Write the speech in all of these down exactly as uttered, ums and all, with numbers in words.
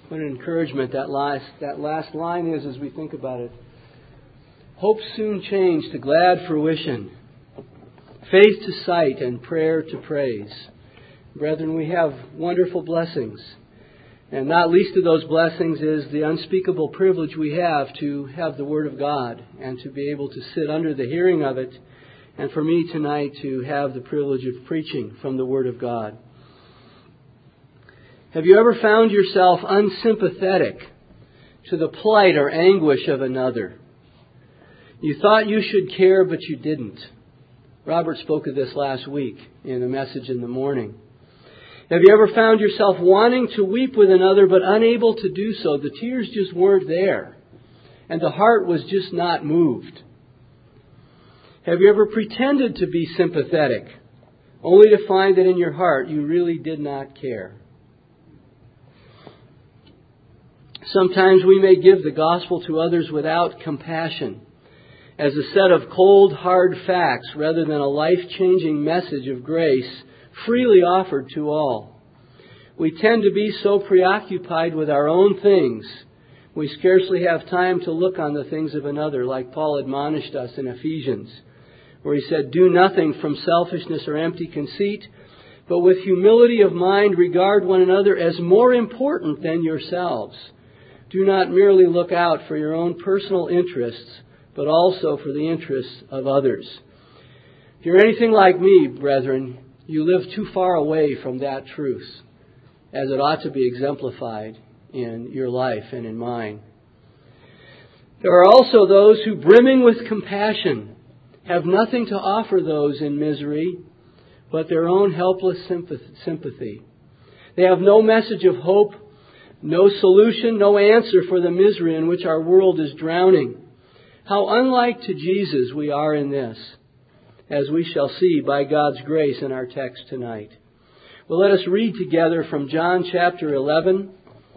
What an encouragement that last, that last line is as we think about it. Hope soon changed to glad fruition, faith to sight, and prayer to praise. Brethren, we have wonderful blessings. And not least of those blessings is the unspeakable privilege we have to have the Word of God and to be able to sit under the hearing of it. And for me tonight to have the privilege of preaching from the Word of God. Have you ever found yourself unsympathetic to the plight or anguish of another? You thought you should care, but you didn't. Robert spoke of this last week in a message in the morning. Have you ever found yourself wanting to weep with another, but unable to do so? The tears just weren't there, and the heart was just not moved. Have you ever pretended to be sympathetic, only to find that in your heart you really did not care? Sometimes we may give the gospel to others without compassion, as a set of cold, hard facts rather than a life-changing message of grace freely offered to all. We tend to be so preoccupied with our own things, we scarcely have time to look on the things of another, like Paul admonished us in Ephesians, where he said, "Do nothing from selfishness or empty conceit, but with humility of mind regard one another as more important than yourselves. Do not merely look out for your own personal interests, but also for the interests of others." If you're anything like me, brethren, you live too far away from that truth, as it ought to be exemplified in your life and in mine. There are also those who, brimming with compassion, have nothing to offer those in misery but their own helpless sympathy. They have no message of hope, no solution, no answer for the misery in which our world is drowning. How unlike to Jesus we are in this, as we shall see by God's grace in our text tonight. Well, let us read together from John chapter eleven.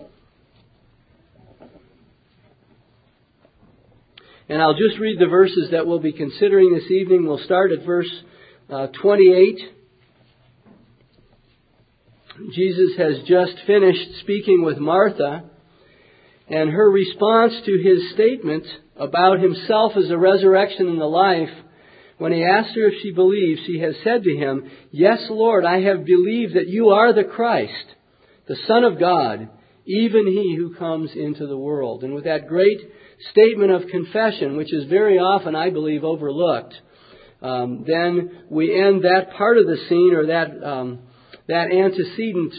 And I'll just read the verses that we'll be considering this evening. We'll start at verse uh, twenty-eight. Jesus has just finished speaking with Martha, and her response to his statement about himself as the resurrection and the life, when he asked her if she believes, she has said to him, "Yes, Lord, I have believed that you are the Christ, the Son of God, even he who comes into the world." And with that great statement of confession, which is very often, I believe, overlooked, um, then we end that part of the scene, or that um, that antecedent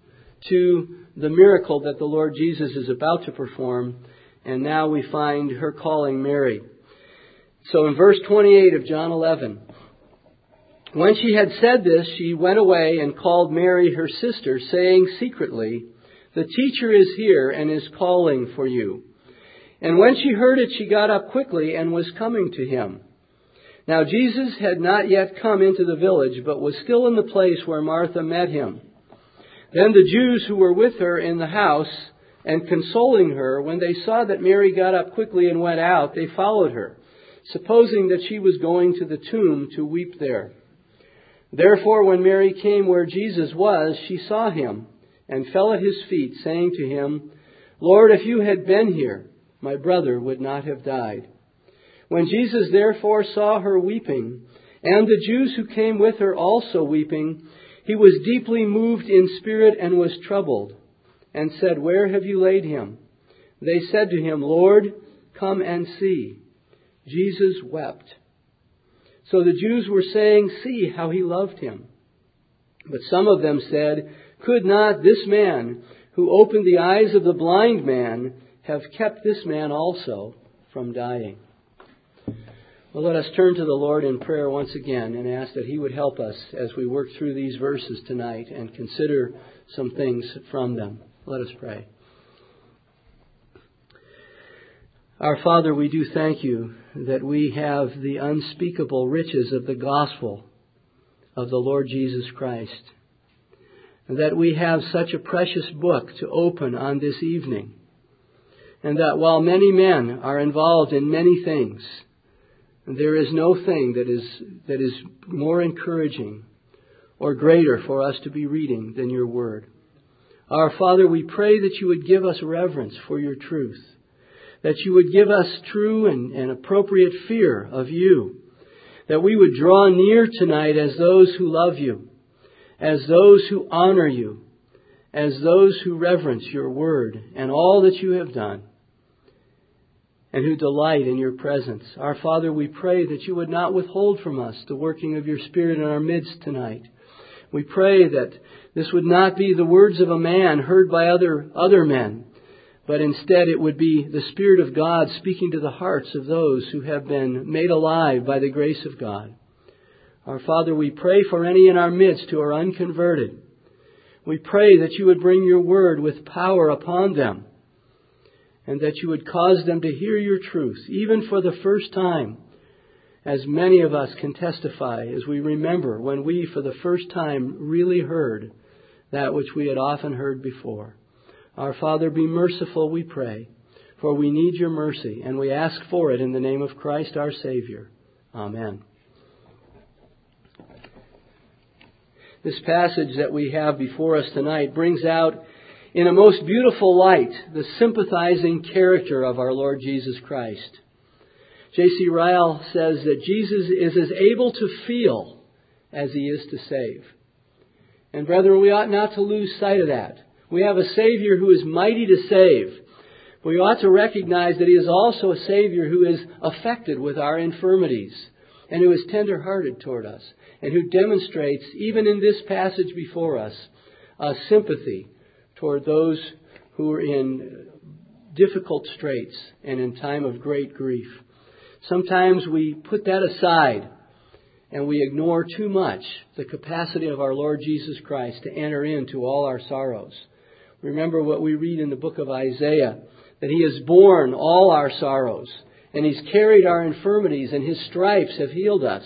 to the miracle that the Lord Jesus is about to perform. And now we find her calling Mary. So in verse twenty-eight of John eleven, when she had said this, she went away and called Mary, her sister, saying secretly, "The teacher is here and is calling for you." And when she heard it, she got up quickly and was coming to him. Now Jesus had not yet come into the village, but was still in the place where Martha met him. Then the Jews who were with her in the house and consoling her, when they saw that Mary got up quickly and went out, they followed her, supposing that she was going to the tomb to weep there. Therefore, when Mary came where Jesus was, she saw him and fell at his feet, saying to him, "Lord, if you had been here, my brother would not have died." When Jesus therefore saw her weeping, and the Jews who came with her also weeping, he was deeply moved in spirit and was troubled, and said, "Where have you laid him?" They said to him, "Lord, come and see." Jesus wept. So the Jews were saying, "See how he loved him." But some of them said, "Could not this man who opened the eyes of the blind man have kept this man also from dying?" Well, let us turn to the Lord in prayer once again and ask that he would help us as we work through these verses tonight and consider some things from them. Let us pray. Our Father, we do thank you that we have the unspeakable riches of the gospel of the Lord Jesus Christ, and that we have such a precious book to open on this evening, and that while many men are involved in many things, there is no thing that is that is more encouraging or greater for us to be reading than your word. Our Father, we pray that you would give us reverence for your truth, that you would give us true and, and appropriate fear of you, that we would draw near tonight as those who love you, as those who honor you, as those who reverence your word and all that you have done, and who delight in your presence. Our Father, we pray that you would not withhold from us the working of your Spirit in our midst tonight. We pray that this would not be the words of a man heard by other, other men, but instead it would be the Spirit of God speaking to the hearts of those who have been made alive by the grace of God. Our Father, we pray for any in our midst who are unconverted. We pray that you would bring your word with power upon them, and that you would cause them to hear your truth, even for the first time, as many of us can testify as we remember when we for the first time really heard that which we had often heard before. Our Father, be merciful, we pray, for we need your mercy, and we ask for it in the name of Christ our Savior. Amen. This passage that we have before us tonight brings out in a most beautiful light the sympathizing character of our Lord Jesus Christ. J C Ryle says that Jesus is as able to feel as he is to save. And brethren, we ought not to lose sight of that. We have a Savior who is mighty to save. We ought to recognize that he is also a Savior who is affected with our infirmities and who is tender-hearted toward us and who demonstrates, even in this passage before us, a sympathy toward those who are in difficult straits and in time of great grief. Sometimes we put that aside and we ignore too much the capacity of our Lord Jesus Christ to enter into all our sorrows. Remember what we read in the book of Isaiah, that he has borne all our sorrows and he's carried our infirmities and his stripes have healed us.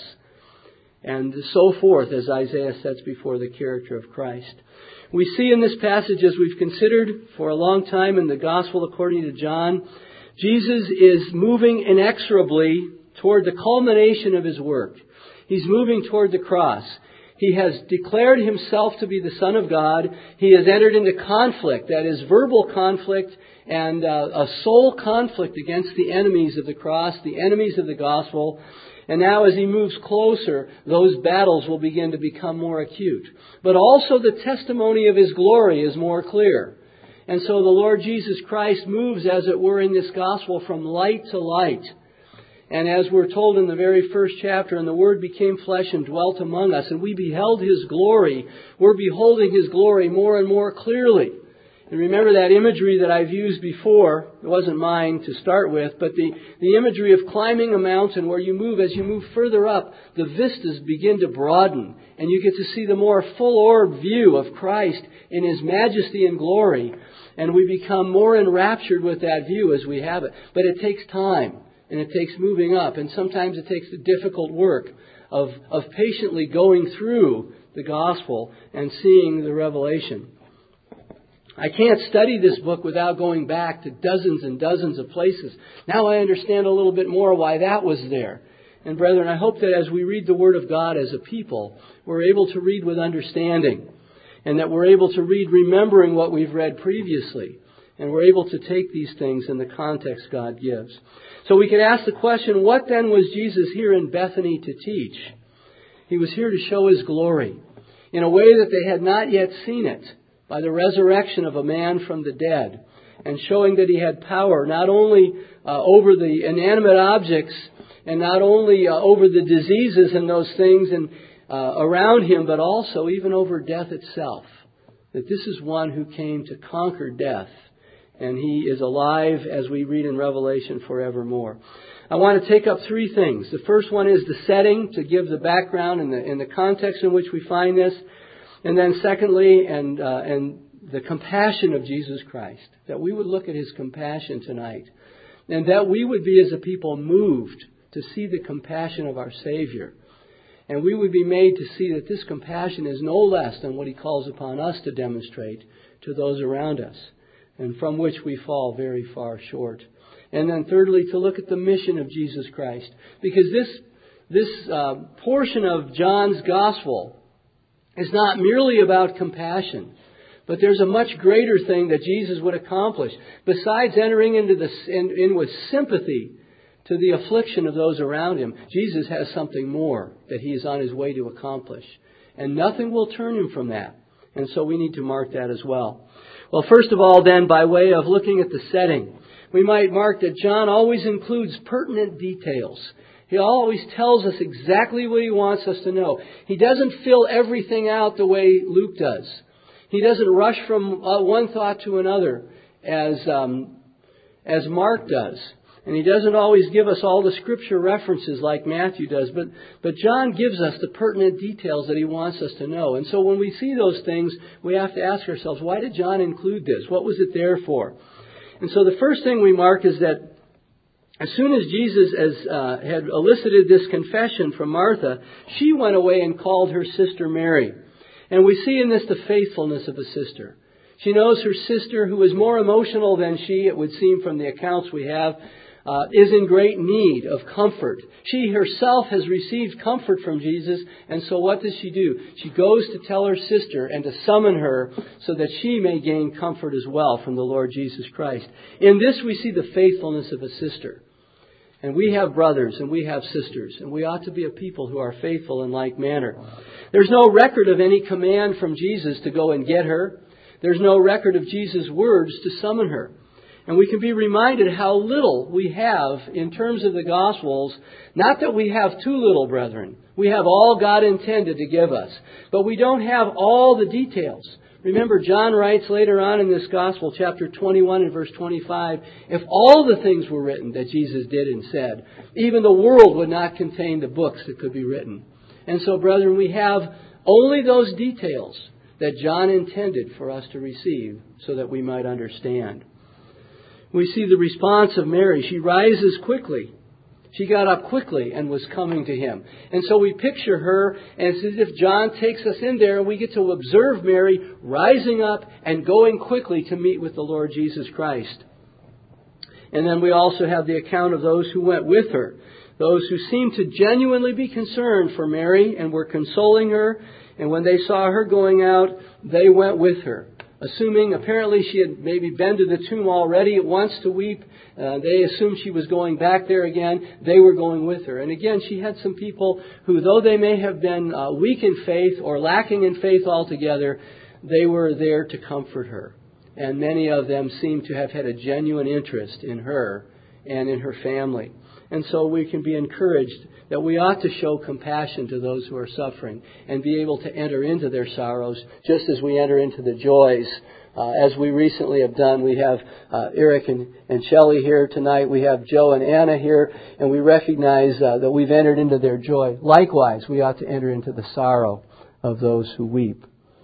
And so forth, as Isaiah sets before the character of Christ. We see in this passage, as we've considered for a long time in the Gospel according to John, Jesus is moving inexorably toward the culmination of his work. He's moving toward the cross. He has declared himself to be the Son of God. He has entered into conflict, that is verbal conflict and uh, a soul conflict against the enemies of the cross, the enemies of the gospel. And now as he moves closer, those battles will begin to become more acute. But also the testimony of his glory is more clear. And so the Lord Jesus Christ moves, as it were, in this gospel from light to light. And as we're told in the very first chapter, and the Word became flesh and dwelt among us, and we beheld his glory, we're beholding his glory more and more clearly. And remember that imagery that I've used before. It wasn't mine to start with, but the, the imagery of climbing a mountain where you move, as you move further up, the vistas begin to broaden. And you get to see the more full-orbed view of Christ in his majesty and glory. And we become more enraptured with that view as we have it. But it takes time, and it takes moving up. And sometimes it takes the difficult work of, of patiently going through the gospel and seeing the revelation. I can't study this book without going back to dozens and dozens of places. Now I understand a little bit more why that was there. And brethren, I hope that as we read the Word of God as a people, we're able to read with understanding. And that we're able to read remembering what we've read previously. And we're able to take these things in the context God gives. So we can ask the question, what then was Jesus here in Bethany to teach? He was here to show his glory in a way that they had not yet seen it, by the resurrection of a man from the dead, and showing that he had power not only uh, over the inanimate objects and not only uh, over the diseases and those things and uh, around him, but also even over death itself. That this is one who came to conquer death, and he is alive, as we read in Revelation, forevermore. I want to take up three things. The first one is the setting, to give the background and the, and the context in which we find this. And then secondly, and uh, and the compassion of Jesus Christ. That we would look at his compassion tonight. And that we would be as a people moved to see the compassion of our Savior. And we would be made to see that this compassion is no less than what he calls upon us to demonstrate to those around us. And from which we fall very far short. And then thirdly, to look at the mission of Jesus Christ. Because this, this uh, portion of John's Gospel is not merely about compassion, But there's a much greater thing that Jesus would accomplish. Besides entering into the, in, in with sympathy to the affliction of those around Him, Jesus has something more that He is on His way to accomplish. And nothing will turn Him from that. And so we need to mark that as well. Well, first of all then, by way of looking at the setting, we might mark that John always includes pertinent details. He always tells us exactly what he wants us to know. He doesn't fill everything out the way Luke does. He doesn't rush from uh, one thought to another as um, as Mark does. And he doesn't always give us all the scripture references like Matthew does. But, but John gives us the pertinent details that he wants us to know. And so when we see those things, we have to ask ourselves, why did John include this? What was it there for? And so the first thing we mark is that as soon as Jesus as, uh, had elicited this confession from Martha, she went away and called her sister Mary. And we see in this the faithfulness of a sister. She knows her sister, who is more emotional than she, it would seem from the accounts we have, uh, is in great need of comfort. She herself has received comfort from Jesus, and so what does she do? She goes to tell her sister and to summon her so that she may gain comfort as well from the Lord Jesus Christ. In this we see the faithfulness of a sister. And we have brothers and we have sisters, and we ought to be a people who are faithful in like manner. There's no record of any command from Jesus to go and get her. There's no record of Jesus' words to summon her. And we can be reminded how little we have in terms of the Gospels. Not that we have too little, brethren. We have all God intended to give us. But we don't have all the details. Remember, John writes later on in this Gospel, chapter twenty-one and verse twenty-five, if all the things were written that Jesus did and said, even the world would not contain the books that could be written. And so, brethren, we have only those details that John intended for us to receive so that we might understand. We see the response of Mary. She rises quickly. She got up quickly and was coming to Him. And so we picture her, and it's as if John takes us in there and we get to observe Mary rising up and going quickly to meet with the Lord Jesus Christ. And then we also have the account of those who went with her. Those who seemed to genuinely be concerned for Mary and were consoling her. And when they saw her going out, they went with her. Assuming apparently she had maybe been to the tomb already once to weep. Uh, they assumed she was going back there again. They were going with her. And again, she had some people who, though they may have been uh, weak in faith or lacking in faith altogether, they were there to comfort her. And many of them seemed to have had a genuine interest in her and in her family. And so we can be encouraged that we ought to show compassion to those who are suffering and be able to enter into their sorrows just as we enter into the joys. Uh, as we recently have done, we have uh, Eric and, and Shelley here tonight. We have Joe and Anna here, and we recognize uh, that we've entered into their joy. Likewise, we ought to enter into the sorrow of those who weep.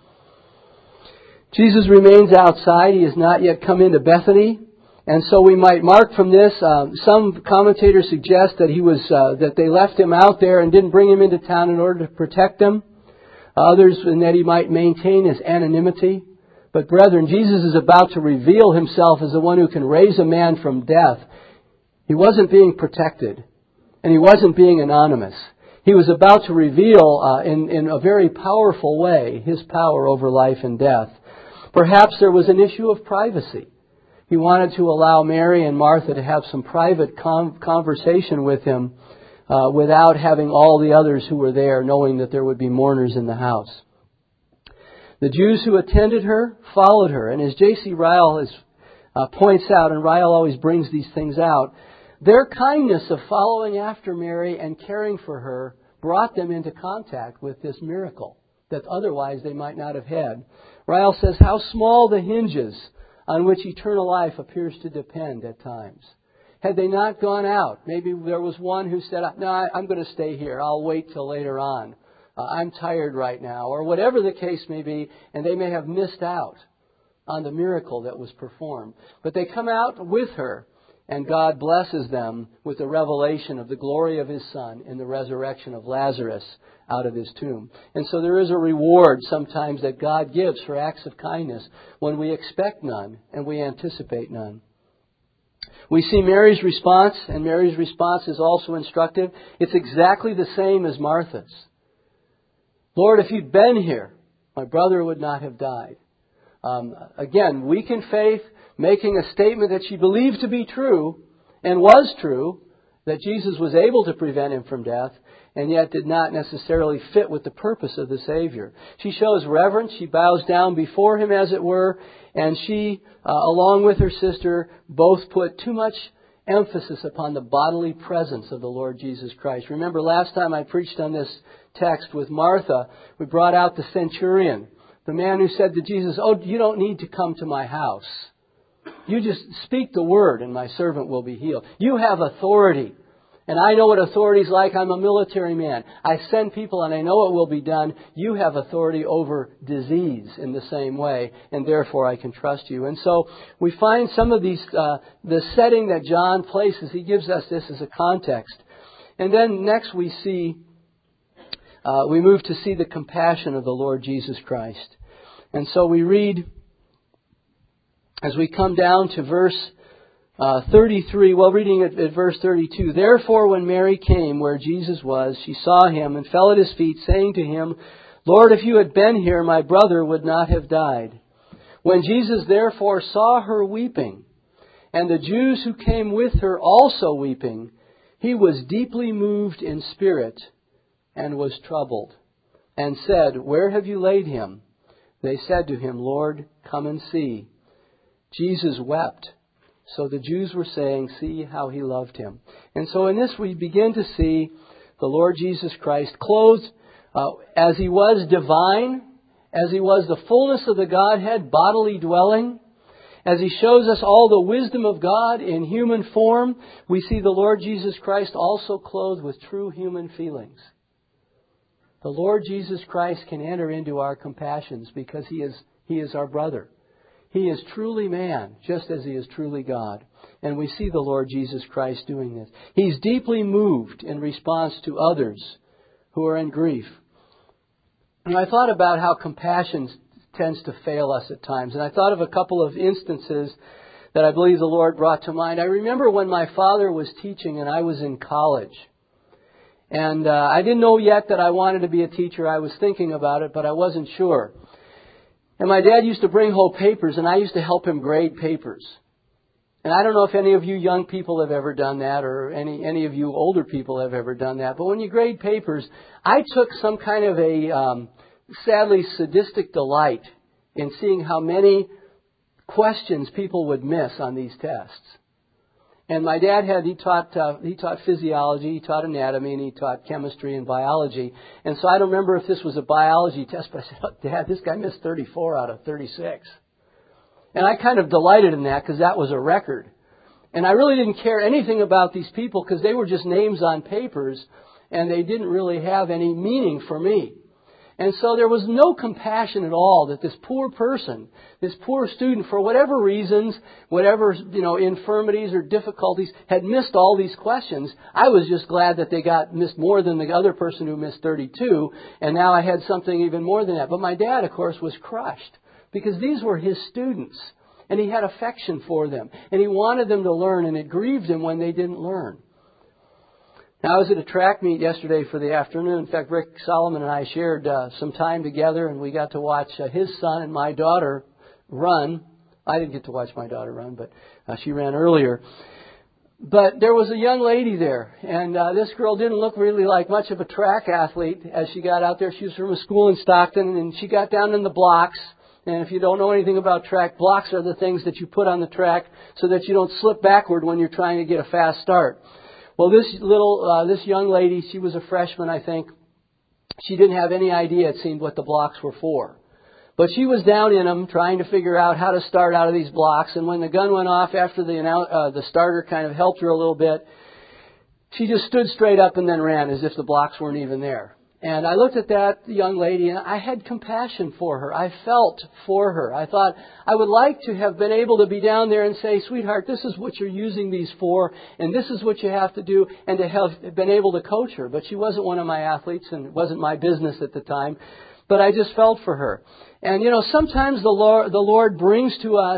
Jesus remains outside. He has not yet come into Bethany. And so we might mark from this, uh, some commentators suggest that he was uh, that they left him out there and didn't bring him into town in order to protect him. Others, in that he might maintain his anonymity. But brethren, Jesus is about to reveal Himself as the one who can raise a man from death. He wasn't being protected, and He wasn't being anonymous. He was about to reveal uh, in, in a very powerful way His power over life and death. Perhaps there was an issue of privacy. He wanted to allow Mary and Martha to have some private com- conversation with Him uh, without having all the others who were there knowing that there would be mourners in the house. The Jews who attended her followed her. And as J C Ryle is, uh, points out, and Ryle always brings these things out, their kindness of following after Mary and caring for her brought them into contact with this miracle that otherwise they might not have had. Ryle says, how small the hinges on which eternal life appears to depend at times. Had they not gone out, maybe there was one who said, no, I'm going to stay here. I'll wait till later on. Uh, I'm tired right now. Or whatever the case may be, and they may have missed out on the miracle that was performed. But they come out with her, and God blesses them with the revelation of the glory of His Son in the resurrection of Lazarus out of his tomb. And so there is a reward sometimes that God gives for acts of kindness when we expect none and we anticipate none. We see Mary's response, and Mary's response is also instructive. It's exactly the same as Martha's. Lord, if you'd been here, my brother would not have died. Um, again, weak in faith, making a statement that she believed to be true and was true, that Jesus was able to prevent him from death, and yet did not necessarily fit with the purpose of the Savior. She shows reverence. She bows down before him, as it were, and she, uh, along with her sister, both put too much emphasis upon the bodily presence of the Lord Jesus Christ. Remember, last time I preached on this text with Martha, we brought out the centurion, the man who said to Jesus, "Oh, you don't need to come to my house. You just speak the word and my servant will be healed. You have authority. And I know what authority is like. I'm a military man. I send people and I know it will be done. You have authority over disease in the same way, and therefore I can trust you." And so we find some of these, uh, the setting that John places, he gives us this as a context. And then next we see, uh, we move to see the compassion of the Lord Jesus Christ. And so we read, as we come down to verse Uh, thirty-three, well, reading at, at verse thirty-two, "Therefore when Mary came where Jesus was, she saw him and fell at his feet, saying to him, 'Lord, if you had been here, my brother would not have died.' When Jesus therefore saw her weeping, and the Jews who came with her also weeping, he was deeply moved in spirit and was troubled, and said, 'Where have you laid him?' They said to him, 'Lord, come and see.' Jesus wept. So the Jews were saying, 'See how he loved him.'" And so in this we begin to see the Lord Jesus Christ clothed uh, as he was divine, as he was the fullness of the Godhead bodily dwelling, as he shows us all the wisdom of God in human form. We see the Lord Jesus Christ also clothed with true human feelings. The Lord Jesus Christ can enter into our compassions because he is, he is our brother. He is truly man, just as he is truly God. And we see the Lord Jesus Christ doing this. He's deeply moved in response to others who are in grief. And I thought about how compassion tends to fail us at times. And I thought of a couple of instances that I believe the Lord brought to mind. I remember when my father was teaching and I was in college. And uh, I didn't know yet that I wanted to be a teacher. I was thinking about it, but I wasn't sure. And my dad used to bring home papers, and I used to help him grade papers. And I don't know if any of you young people have ever done that, or any any of you older people have ever done that. But when you grade papers, I took some kind of a um, sadly sadistic delight in seeing how many questions people would miss on these tests. And my dad had, he taught, uh, he taught physiology, he taught anatomy, and he taught chemistry and biology. And so I don't remember if this was a biology test, but I said, "Oh, Dad, this guy missed thirty-four out of thirty-six. And I kind of delighted in that because that was a record. And I really didn't care anything about these people because they were just names on papers and they didn't really have any meaning for me. And so there was no compassion at all that this poor person, this poor student, for whatever reasons, whatever, you know, infirmities or difficulties, had missed all these questions. I was just glad that they got missed more than the other person who missed thirty-two, and now I had something even more than that. But my dad, of course, was crushed because these were his students, and he had affection for them, and he wanted them to learn, and it grieved him when they didn't learn. Now, I was at a track meet yesterday for the afternoon. In fact, Rick Solomon and I shared uh, some time together, and we got to watch uh, his son and my daughter run. I didn't get to watch my daughter run, but uh, she ran earlier. But there was a young lady there, and uh, this girl didn't look really like much of a track athlete as she got out there. She was from a school in Stockton, and she got down in the blocks. And if you don't know anything about track, blocks are the things that you put on the track so that you don't slip backward when you're trying to get a fast start. Well, this little, uh, this young lady, she was a freshman, I think. She didn't have any idea, it seemed, what the blocks were for. But she was down in them, trying to figure out how to start out of these blocks. And when the gun went off, after the uh, the starter kind of helped her a little bit, she just stood straight up and then ran as if the blocks weren't even there. And I looked at that young lady and I had compassion for her. I felt for her. I thought I would like to have been able to be down there and say, "Sweetheart, this is what you're using these for, and this is what you have to do," and to have been able to coach her. But she wasn't one of my athletes, and it wasn't my business at the time. But I just felt for her. And, you know, sometimes the Lord, the Lord brings to us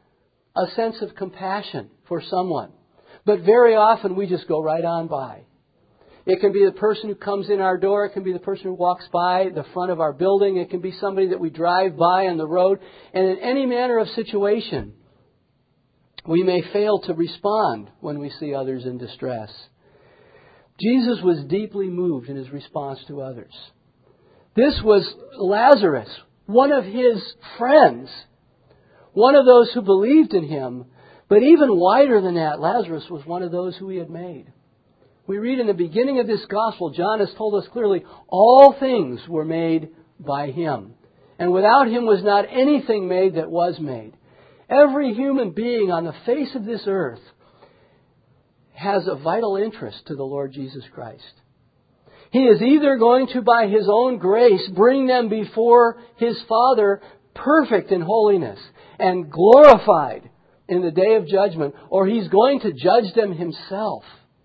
a sense of compassion for someone. But very often we just go right on by. It can be the person who comes in our door. It can be the person who walks by the front of our building. It can be somebody that we drive by on the road. And in any manner of situation, we may fail to respond when we see others in distress. Jesus was deeply moved in His response to others. This was Lazarus, one of His friends, one of those who believed in Him. But even wider than that, Lazarus was one of those who He had made. We read in the beginning of this gospel, John has told us clearly, all things were made by Him. And without Him was not anything made that was made. Every human being on the face of this earth has a vital interest to the Lord Jesus Christ. He is either going to, by His own grace, bring them before His Father perfect in holiness and glorified in the day of judgment, or He's going to judge them Himself.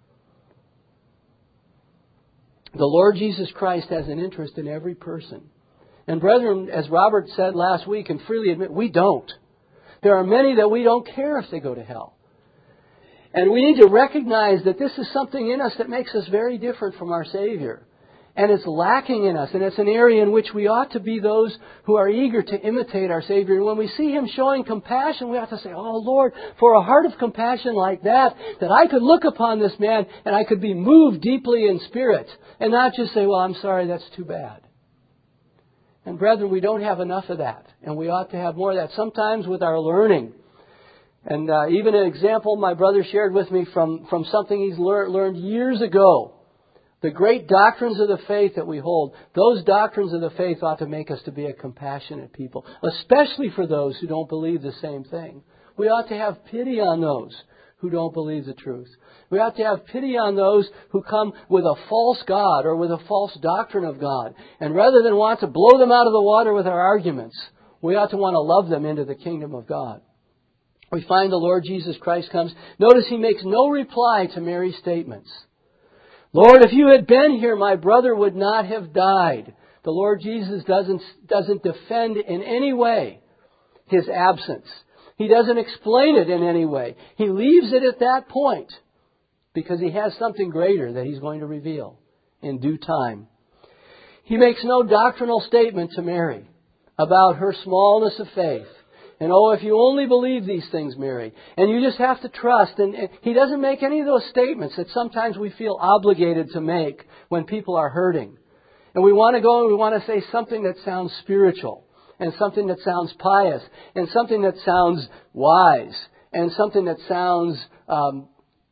The Lord Jesus Christ has an interest in every person. And brethren, as Robert said last week, and freely admit, we don't. There are many that we don't care if they go to hell. And we need to recognize that this is something in us that makes us very different from our Savior. And it's lacking in us. And it's an area in which we ought to be those who are eager to imitate our Savior. And when we see Him showing compassion, we ought to say, oh Lord, for a heart of compassion like that, that I could look upon this man and I could be moved deeply in spirit. And not just say, well, I'm sorry, that's too bad. And brethren, we don't have enough of that. And we ought to have more of that. Sometimes with our learning. And uh, even an example my brother shared with me from, from something he's lear- learned years ago. The great doctrines of the faith that we hold, those doctrines of the faith ought to make us to be a compassionate people, especially for those who don't believe the same thing. We ought to have pity on those who don't believe the truth. We ought to have pity on those who come with a false God or with a false doctrine of God. And rather than want to blow them out of the water with our arguments, we ought to want to love them into the kingdom of God. We find the Lord Jesus Christ comes. Notice He makes no reply to Mary's statements. Lord, if you had been here, my brother would not have died. The Lord Jesus doesn't, doesn't defend in any way His absence. He doesn't explain it in any way. He leaves it at that point because He has something greater that He's going to reveal in due time. He makes no doctrinal statement to Mary about her smallness of faith. And oh, if you only believe these things, Mary, and you just have to trust. And, and He doesn't make any of those statements that sometimes we feel obligated to make when people are hurting. And we want to go and we want to say something that sounds spiritual, and something that sounds pious, and something that sounds wise, and something that sounds um,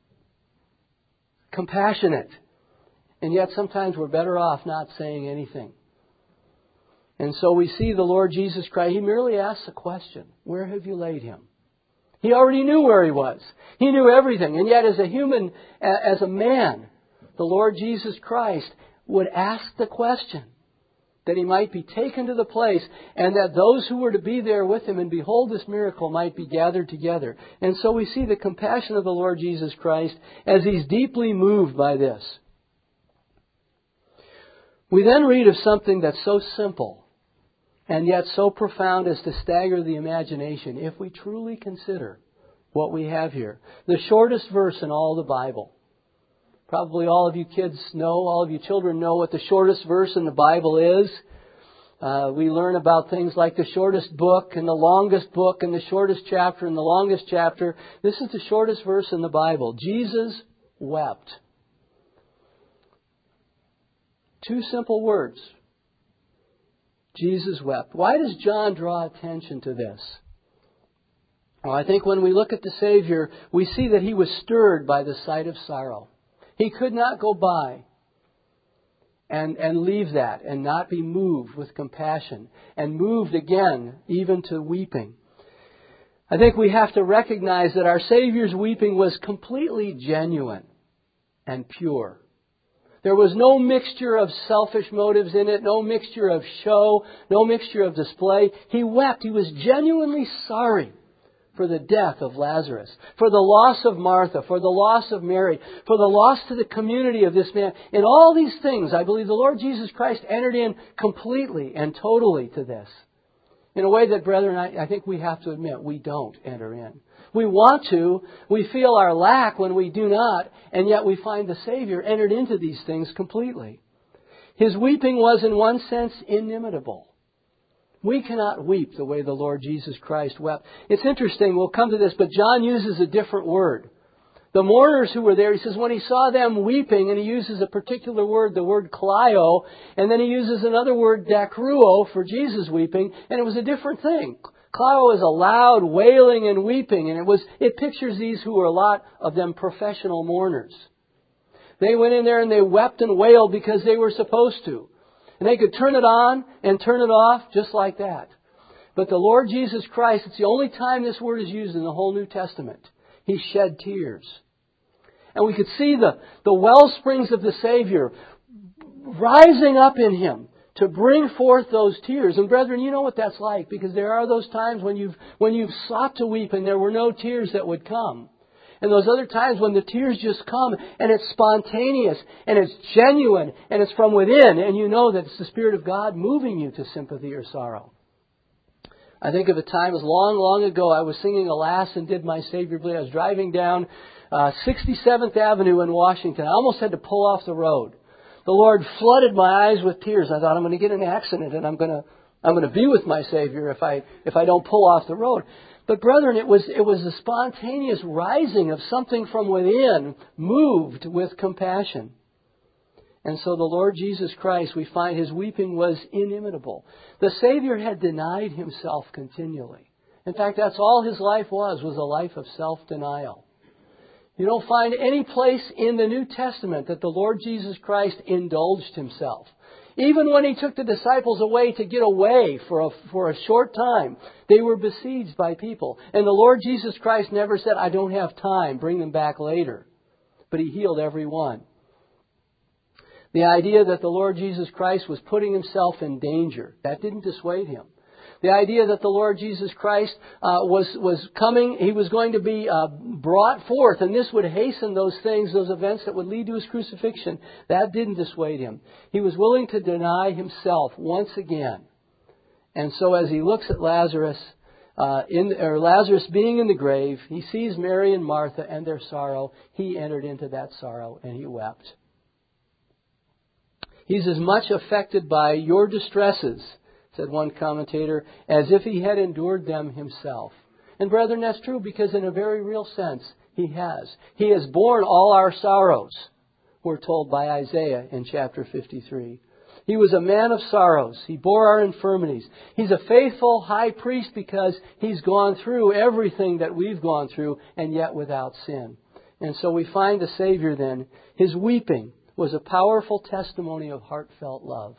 compassionate. And yet sometimes we're better off not saying anything. And so we see the Lord Jesus Christ, He merely asks a question. Where have you laid Him? He already knew where He was. He knew everything. And yet as a human, as a man, the Lord Jesus Christ would ask the question that He might be taken to the place and that those who were to be there with Him and behold this miracle might be gathered together. And so we see the compassion of the Lord Jesus Christ as He's deeply moved by this. We then read of something that's so simple and yet so profound as to stagger the imagination if we truly consider what we have here. The shortest verse in all the Bible. Probably all of you kids know, all of you children know what the shortest verse in the Bible is. Uh, we learn about things like the shortest book and the longest book and the shortest chapter and the longest chapter. This is the shortest verse in the Bible. Jesus wept. Two simple words. Jesus wept. Why does John draw attention to this? Well, I think when we look at the Savior, we see that He was stirred by the sight of sorrow. He could not go by and, and leave that and not be moved with compassion and moved again even to weeping. I think we have to recognize that our Savior's weeping was completely genuine and pure. There was no mixture of selfish motives in it, no mixture of show, no mixture of display. He wept. He was genuinely sorry for the death of Lazarus, for the loss of Martha, for the loss of Mary, for the loss to the community of this man. In all these things, I believe the Lord Jesus Christ entered in completely and totally to this. In a way that, brethren, I, I think we have to admit we don't enter in. We want to. We feel our lack when we do not. And yet we find the Savior entered into these things completely. His weeping was in one sense inimitable. We cannot weep the way the Lord Jesus Christ wept. It's interesting, we'll come to this, but John uses a different word. The mourners who were there, he says, when he saw them weeping, and he uses a particular word, the word kleio, and then he uses another word, dakruo, for Jesus weeping, and it was a different thing. Kleio is a loud wailing and weeping, and it was it pictures these who were a lot of them professional mourners. They went in there and they wept and wailed because they were supposed to. And they could turn it on and turn it off just like that. But the Lord Jesus Christ, it's the only time this word is used in the whole New Testament. He shed tears. And we could see the, the well springs of the Savior rising up in Him to bring forth those tears. And brethren, you know what that's like, because there are those times when you've, when you've sought to weep and there were no tears that would come. And those other times when the tears just come and it's spontaneous and it's genuine and it's from within, and you know that it's the Spirit of God moving you to sympathy or sorrow. I think of a time as long, long ago, I was singing Alas and Did My Savior Bleed. I was driving down uh, sixty-seventh Avenue in Washington. I almost had to pull off the road. The Lord flooded my eyes with tears. I thought, I'm going to get in an accident and I'm going to I'm going to be with my Savior if I if I don't pull off the road. But brethren, it was it was a spontaneous rising of something from within, moved with compassion. And so the Lord Jesus Christ, we find His weeping was inimitable. The Savior had denied Himself continually. In fact, that's all His life was, was a life of self-denial. You don't find any place in the New Testament that the Lord Jesus Christ indulged Himself. Even when He took the disciples away to get away for a, for a short time, they were besieged by people. And the Lord Jesus Christ never said, I don't have time, bring them back later. But He healed every one. The idea that the Lord Jesus Christ was putting Himself in danger, that didn't dissuade Him. The idea that the Lord Jesus Christ uh, was was coming, He was going to be uh, brought forth, and this would hasten those things, those events that would lead to His crucifixion, that didn't dissuade Him. He was willing to deny Himself once again. And so as He looks at Lazarus, uh, in or Lazarus being in the grave, He sees Mary and Martha and their sorrow. He entered into that sorrow and He wept. He's as much affected by your distresses, said one commentator, as if He had endured them Himself. And brethren, that's true, because in a very real sense, He has. He has borne all our sorrows, we're told by Isaiah in chapter fifty-three. He was a man of sorrows. He bore our infirmities. He's a faithful high priest because He's gone through everything that we've gone through, and yet without sin. And so we find the Savior then, His weeping was a powerful testimony of heartfelt love.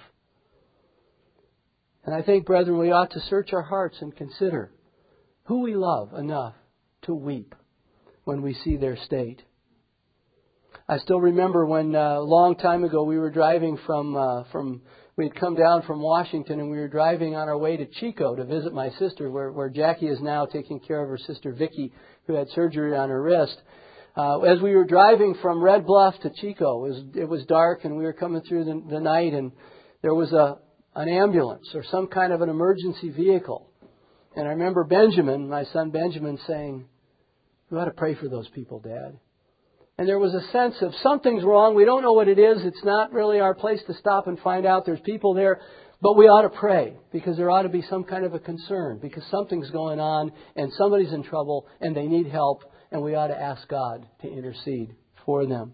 And I think, brethren, we ought to search our hearts and consider who we love enough to weep when we see their state. I still remember when uh, a long time ago we were driving from, uh, from we had come down from Washington, and we were driving on our way to Chico to visit my sister, where, where Jackie is now taking care of her sister Vicki, who had surgery on her wrist. Uh, as we were driving from Red Bluff to Chico, it was, it was dark, and we were coming through the, the night, and there was a an ambulance or some kind of an emergency vehicle. And I remember Benjamin, my son Benjamin, saying, "We ought to pray for those people, Dad." And there was a sense of something's wrong. We don't know what it is. It's not really our place to stop and find out. There's people there. But we ought to pray, because there ought to be some kind of a concern, because something's going on and somebody's in trouble and they need help, and we ought to ask God to intercede for them.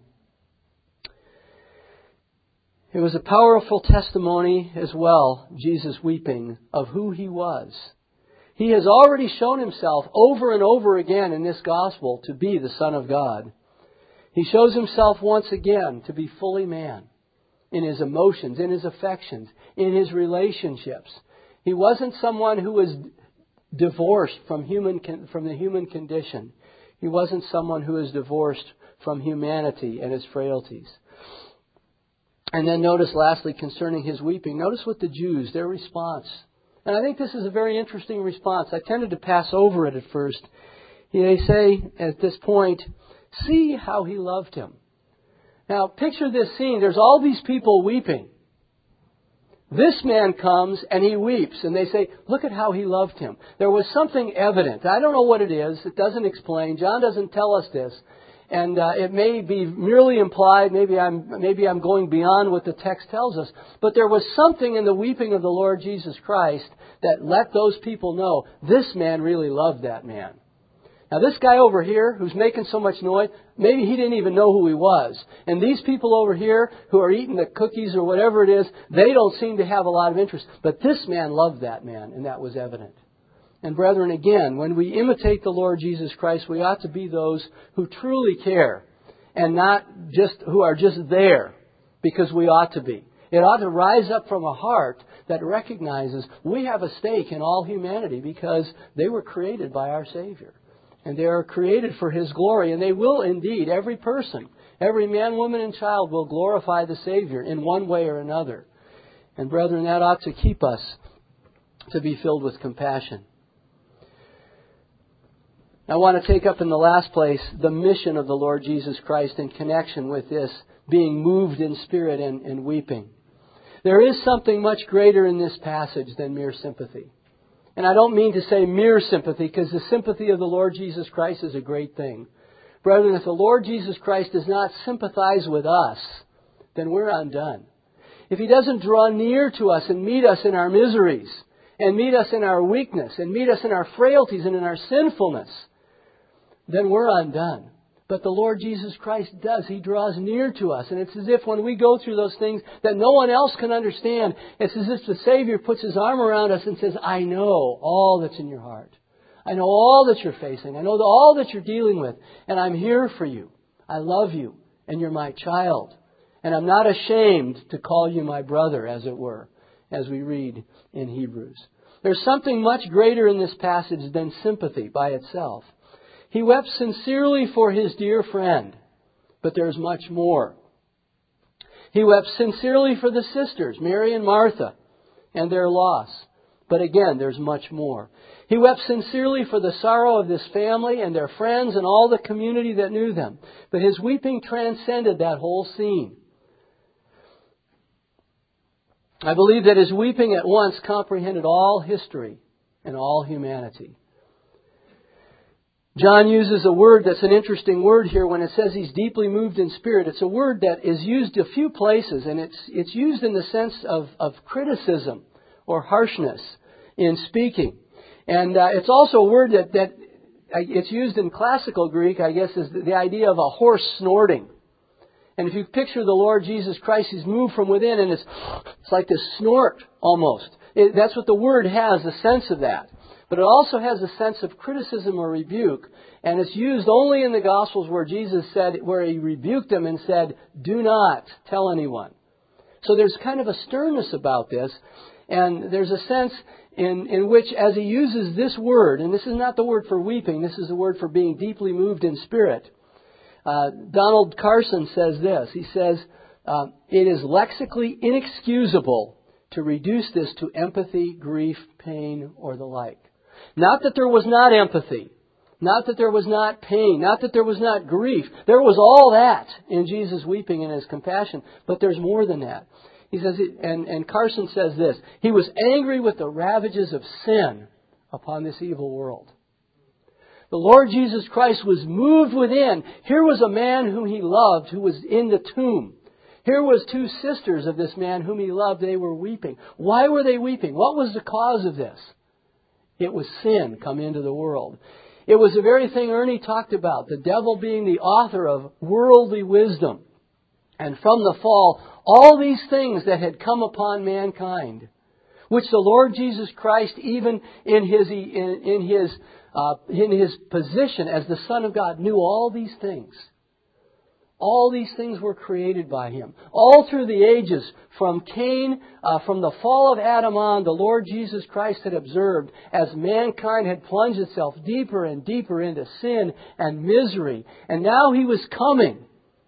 It was a powerful testimony as well, Jesus weeping, of who He was. He has already shown Himself over and over again in this gospel to be the Son of God. He shows Himself once again to be fully man in His emotions, in His affections, in His relationships. He wasn't someone who was divorced from human from the human condition. He wasn't someone who was divorced from humanity and its frailties. And then notice lastly, concerning His weeping, notice what the Jews, their response. And I think this is a very interesting response. I tended to pass over it at first. They say at this point, "See how He loved Him." Now picture this scene. There's all these people weeping. This man comes and he weeps, and they say, look at how he loved him. There was something evident. I don't know what it is. It doesn't explain. John doesn't tell us this. And uh, it may be merely implied. Maybe I'm maybe I'm going beyond what the text tells us. But there was something in the weeping of the Lord Jesus Christ that let those people know this man really loved that man. Now this guy over here who's making so much noise, maybe he didn't even know who he was. And these people over here who are eating the cookies or whatever it is, they don't seem to have a lot of interest. But this man loved that man, and that was evident. And brethren, again, when we imitate the Lord Jesus Christ, we ought to be those who truly care and not just who are just there because we ought to be. It ought to rise up from a heart that recognizes we have a stake in all humanity because they were created by our Savior. And they are created for His glory. And they will indeed, every person, every man, woman, and child will glorify the Savior in one way or another. And brethren, that ought to keep us to be filled with compassion. I want to take up in the last place the mission of the Lord Jesus Christ in connection with this being moved in spirit and, and weeping. There is something much greater in this passage than mere sympathy. And I don't mean to say mere sympathy, because the sympathy of the Lord Jesus Christ is a great thing. Brethren, if the Lord Jesus Christ does not sympathize with us, then we're undone. If He doesn't draw near to us and meet us in our miseries, and meet us in our weakness, and meet us in our frailties and in our sinfulness, then we're undone. But the Lord Jesus Christ does. He draws near to us. And it's as if when we go through those things that no one else can understand, it's as if the Savior puts His arm around us and says, I know all that's in your heart. I know all that you're facing. I know all that you're dealing with. And I'm here for you. I love you. And you're my child. And I'm not ashamed to call you my brother, as it were, as we read in Hebrews. There's something much greater in this passage than sympathy by itself. He wept sincerely for his dear friend, but there's much more. He wept sincerely for the sisters, Mary and Martha, and their loss. But again, there's much more. He wept sincerely for the sorrow of this family and their friends and all the community that knew them. But his weeping transcended that whole scene. I believe that his weeping at once comprehended all history and all humanity. John uses a word that's an interesting word here when it says he's deeply moved in spirit. It's a word that is used a few places, and it's it's used in the sense of, of criticism or harshness in speaking. And uh, it's also a word that, that uh, it's used in classical Greek, I guess, is the, the idea of a horse snorting. And if you picture the Lord Jesus Christ, He's moved from within, and it's, it's like this snort almost. It, that's what the word has, a sense of that. But it also has a sense of criticism or rebuke. And it's used only in the Gospels where Jesus said, where He rebuked them and said, do not tell anyone. So there's kind of a sternness about this. And there's a sense in, in which as He uses this word, and this is not the word for weeping, this is the word for being deeply moved in spirit. Uh, Donald Carson says this. He says, uh, it is lexically inexcusable to reduce this to empathy, grief, pain, or the like. Not that there was not empathy. Not that there was not pain. Not that there was not grief. There was all that in Jesus weeping and His compassion. But there's more than that. He says, and, and Carson says this, He was angry with the ravages of sin upon this evil world. The Lord Jesus Christ was moved within. Here was a man whom He loved who was in the tomb. Here was two sisters of this man whom He loved. They were weeping. Why were they weeping? What was the cause of this? It was sin come into the world. It was the very thing Ernie talked about, the devil being the author of worldly wisdom. And from the fall, all these things that had come upon mankind, which the Lord Jesus Christ, even in His in, in His uh, in His position as the Son of God, knew all these things. All these things were created by Him. All through the ages, from Cain, uh, from the fall of Adam on, the Lord Jesus Christ had observed as mankind had plunged itself deeper and deeper into sin and misery. And now He was coming.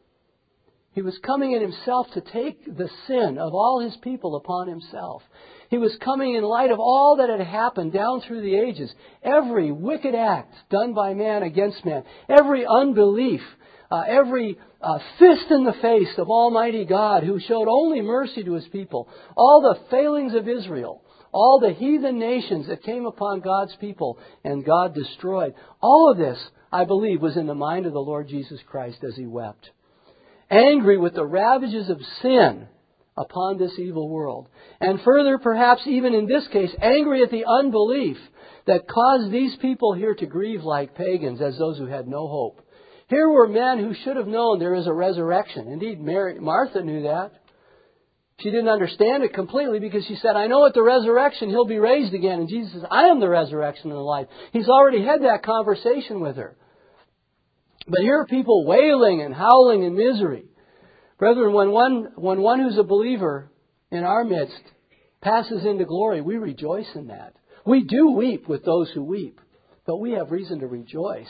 He was coming in Himself to take the sin of all His people upon Himself. He was coming in light of all that had happened down through the ages. Every wicked act done by man against man. Every unbelief uh, every uh, fist in the face of Almighty God who showed only mercy to His people, all the failings of Israel, all the heathen nations that came upon God's people and God destroyed. All of this, I believe, was in the mind of the Lord Jesus Christ as He wept. Angry with the ravages of sin upon this evil world. And further, perhaps even in this case, angry at the unbelief that caused these people here to grieve like pagans, as those who had no hope. Here were men who should have known there is a resurrection. Indeed, Mary, Martha knew that. She didn't understand it completely because she said, I know at the resurrection He'll be raised again. And Jesus says, I am the resurrection and the life. He's already had that conversation with her. But here are people wailing and howling in misery. Brethren, when one, when one who's a believer in our midst passes into glory, we rejoice in that. We do weep with those who weep, but we have reason to rejoice.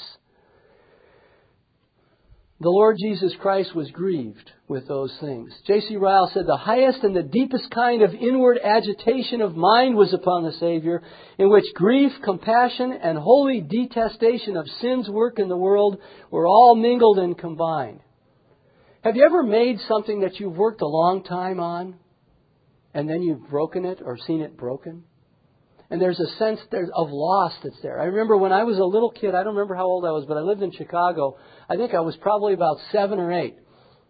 The Lord Jesus Christ was grieved with those things. J C Ryle said, the highest and the deepest kind of inward agitation of mind was upon the Savior, in which grief, compassion, and holy detestation of sin's work in the world were all mingled and combined. Have you ever made something that you've worked a long time on, and then you've broken it or seen it broken? And there's a sense of loss that's there. I remember when I was a little kid, I don't remember how old I was, but I lived in Chicago. I think I was probably about seven or eight.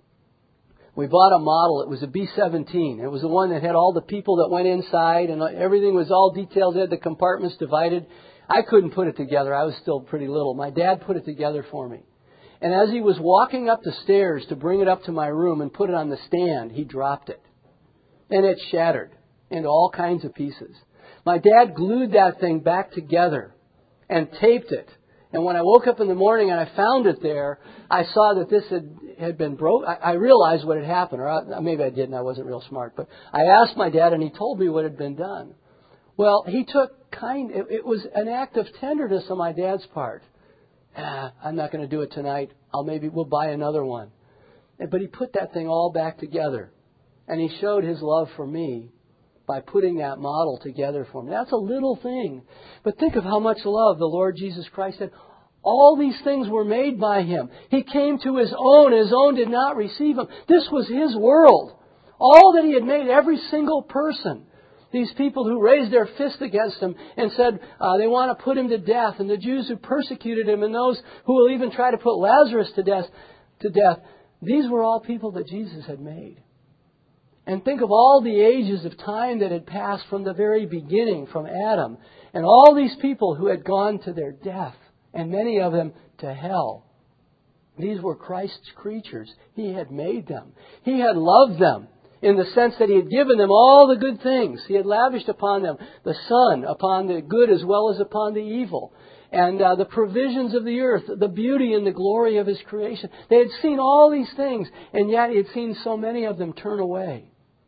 We bought a model. It was a B seventeen. It was the one that had all the people that went inside, and everything was all detailed. It had the compartments divided. I couldn't put it together. I was still pretty little. My dad put it together for me. And as he was walking up the stairs to bring it up to my room and put it on the stand, he dropped it. And it shattered into all kinds of pieces. My dad glued that thing back together and taped it. And when I woke up in the morning and I found it there, I saw that this had, had been broke. I, I realized what had happened, or I, maybe I didn't. I wasn't real smart. But I asked my dad, and he told me what had been done. Well, he took kind. It, it was an act of tenderness on my dad's part. Ah, I'm not going to do it tonight. I'll maybe we'll buy another one. But he put that thing all back together, and he showed his love for me by putting that model together for me. That's a little thing. But think of how much love the Lord Jesus Christ had. All these things were made by Him. He came to His own. His own did not receive Him. This was His world. All that He had made, every single person. These people who raised their fist against Him and said uh, they want to put Him to death. And the Jews who persecuted Him and those who will even try to put Lazarus to death, to death. These were all people that Jesus had made. And think of all the ages of time that had passed from the very beginning, from Adam. And all these people who had gone to their death, and many of them to hell. These were Christ's creatures. He had made them. He had loved them in the sense that He had given them all the good things. He had lavished upon them the sun, upon the good as well as upon the evil. And uh, the provisions of the earth, the beauty and the glory of His creation. They had seen all these things, and yet He had seen so many of them turn away.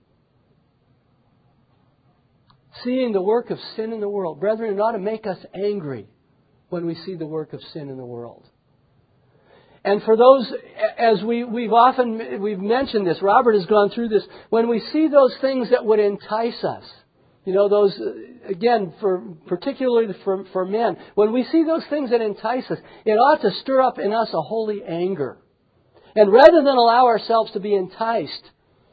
Seeing the work of sin in the world. Brethren, it ought to make us angry when we see the work of sin in the world. And for those, as we, we've often, we've mentioned this, Robert has gone through this, when we see those things that would entice us, you know, those, again, for particularly for, for men, when we see those things that entice us, it ought to stir up in us a holy anger. And rather than allow ourselves to be enticed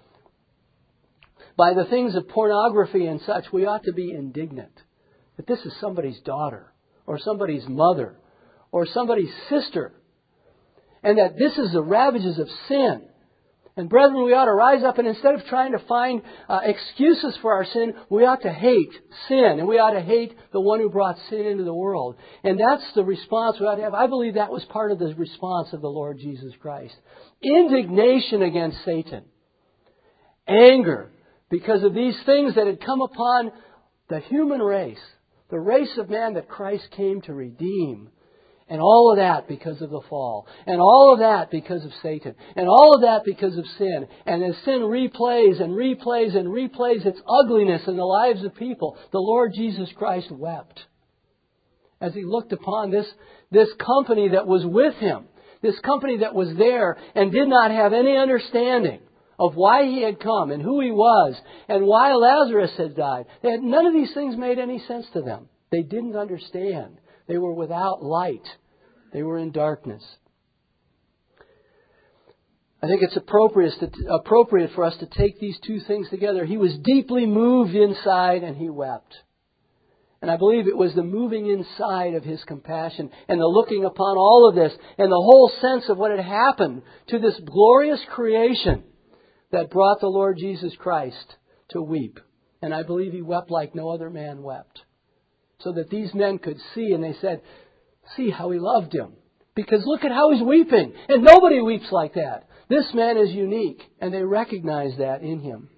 by the things of pornography and such, we ought to be indignant that this is somebody's daughter, or somebody's mother, or somebody's sister, and that this is the ravages of sin. And brethren, we ought to rise up, and instead of trying to find uh, excuses for our sin, we ought to hate sin, and we ought to hate the one who brought sin into the world. And that's the response we ought to have. I believe that was part of the response of the Lord Jesus Christ. Indignation against Satan. Anger because of these things that had come upon the human race, the race of man that Christ came to redeem. And all of that because of the fall. And all of that because of Satan. And all of that because of sin. And as sin replays and replays and replays its ugliness in the lives of people, the Lord Jesus Christ wept. As He looked upon this, this company that was with Him. This company that was there and did not have any understanding of why He had come and who He was and why Lazarus had died. They had, none of these things made any sense to them. They didn't understand. They were without light. They were in darkness. I think it's appropriate, to, appropriate for us to take these two things together. He was deeply moved inside and he wept. And I believe it was the moving inside of his compassion and the looking upon all of this and the whole sense of what had happened to this glorious creation that brought the Lord Jesus Christ to weep. And I believe he wept like no other man wept. So that these men could see, and they said, see how he loved him. Because look at how he's weeping. And nobody weeps like that. This man is unique. And they recognize that in him.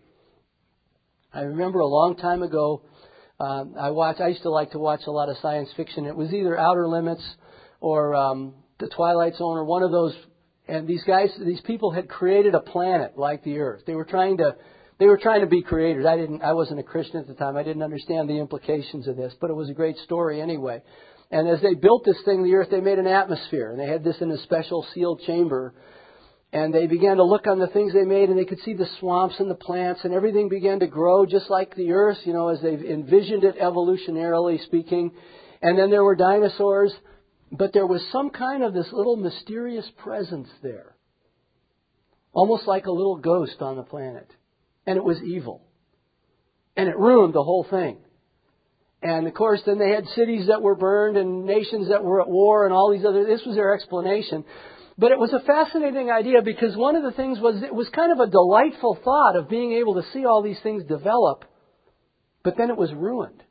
I remember a long time ago, um, I watched. I used to like to watch a lot of science fiction. It was either Outer Limits or um, The Twilight Zone or one of those. And these guys, these people had created a planet like the Earth. They were trying to... They were trying to be creators. I didn't. I wasn't a Christian at the time. I didn't understand the implications of this, but it was a great story anyway. And as they built this thing, the Earth, they made an atmosphere, and they had this in a special sealed chamber. And they began to look on the things they made, and they could see the swamps and the plants, and everything began to grow just like the Earth, you know, as they've envisioned it evolutionarily speaking. And then there were dinosaurs, but there was some kind of this little mysterious presence there, almost like a little ghost on the planet. And it was evil. And it ruined the whole thing. And of course, then they had cities that were burned and nations that were at war and all these other... This was their explanation. But it was a fascinating idea because one of the things was it was kind of a delightful thought of being able to see all these things develop. But then it was ruined.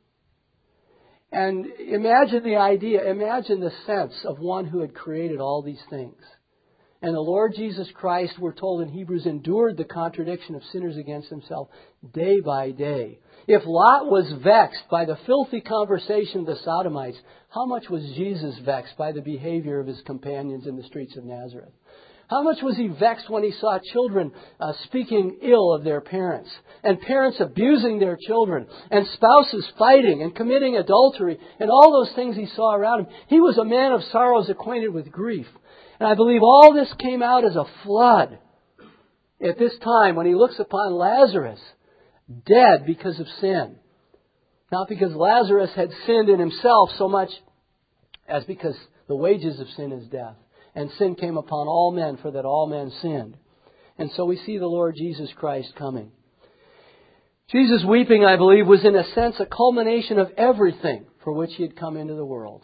And imagine the idea, imagine the sense of one who had created all these things. And the Lord Jesus Christ, we're told in Hebrews, endured the contradiction of sinners against himself day by day. If Lot was vexed by the filthy conversation of the Sodomites, how much was Jesus vexed by the behavior of his companions in the streets of Nazareth? How much was he vexed when he saw children uh, speaking ill of their parents, and parents abusing their children, and spouses fighting and committing adultery, and all those things he saw around him? He was a man of sorrows, acquainted with grief. And I believe all this came out as a flood at this time when he looks upon Lazarus dead because of sin. Not because Lazarus had sinned in himself so much as because the wages of sin is death. And sin came upon all men for that all men sinned. And so we see the Lord Jesus Christ coming. Jesus weeping, I believe, was in a sense a culmination of everything for which he had come into the world.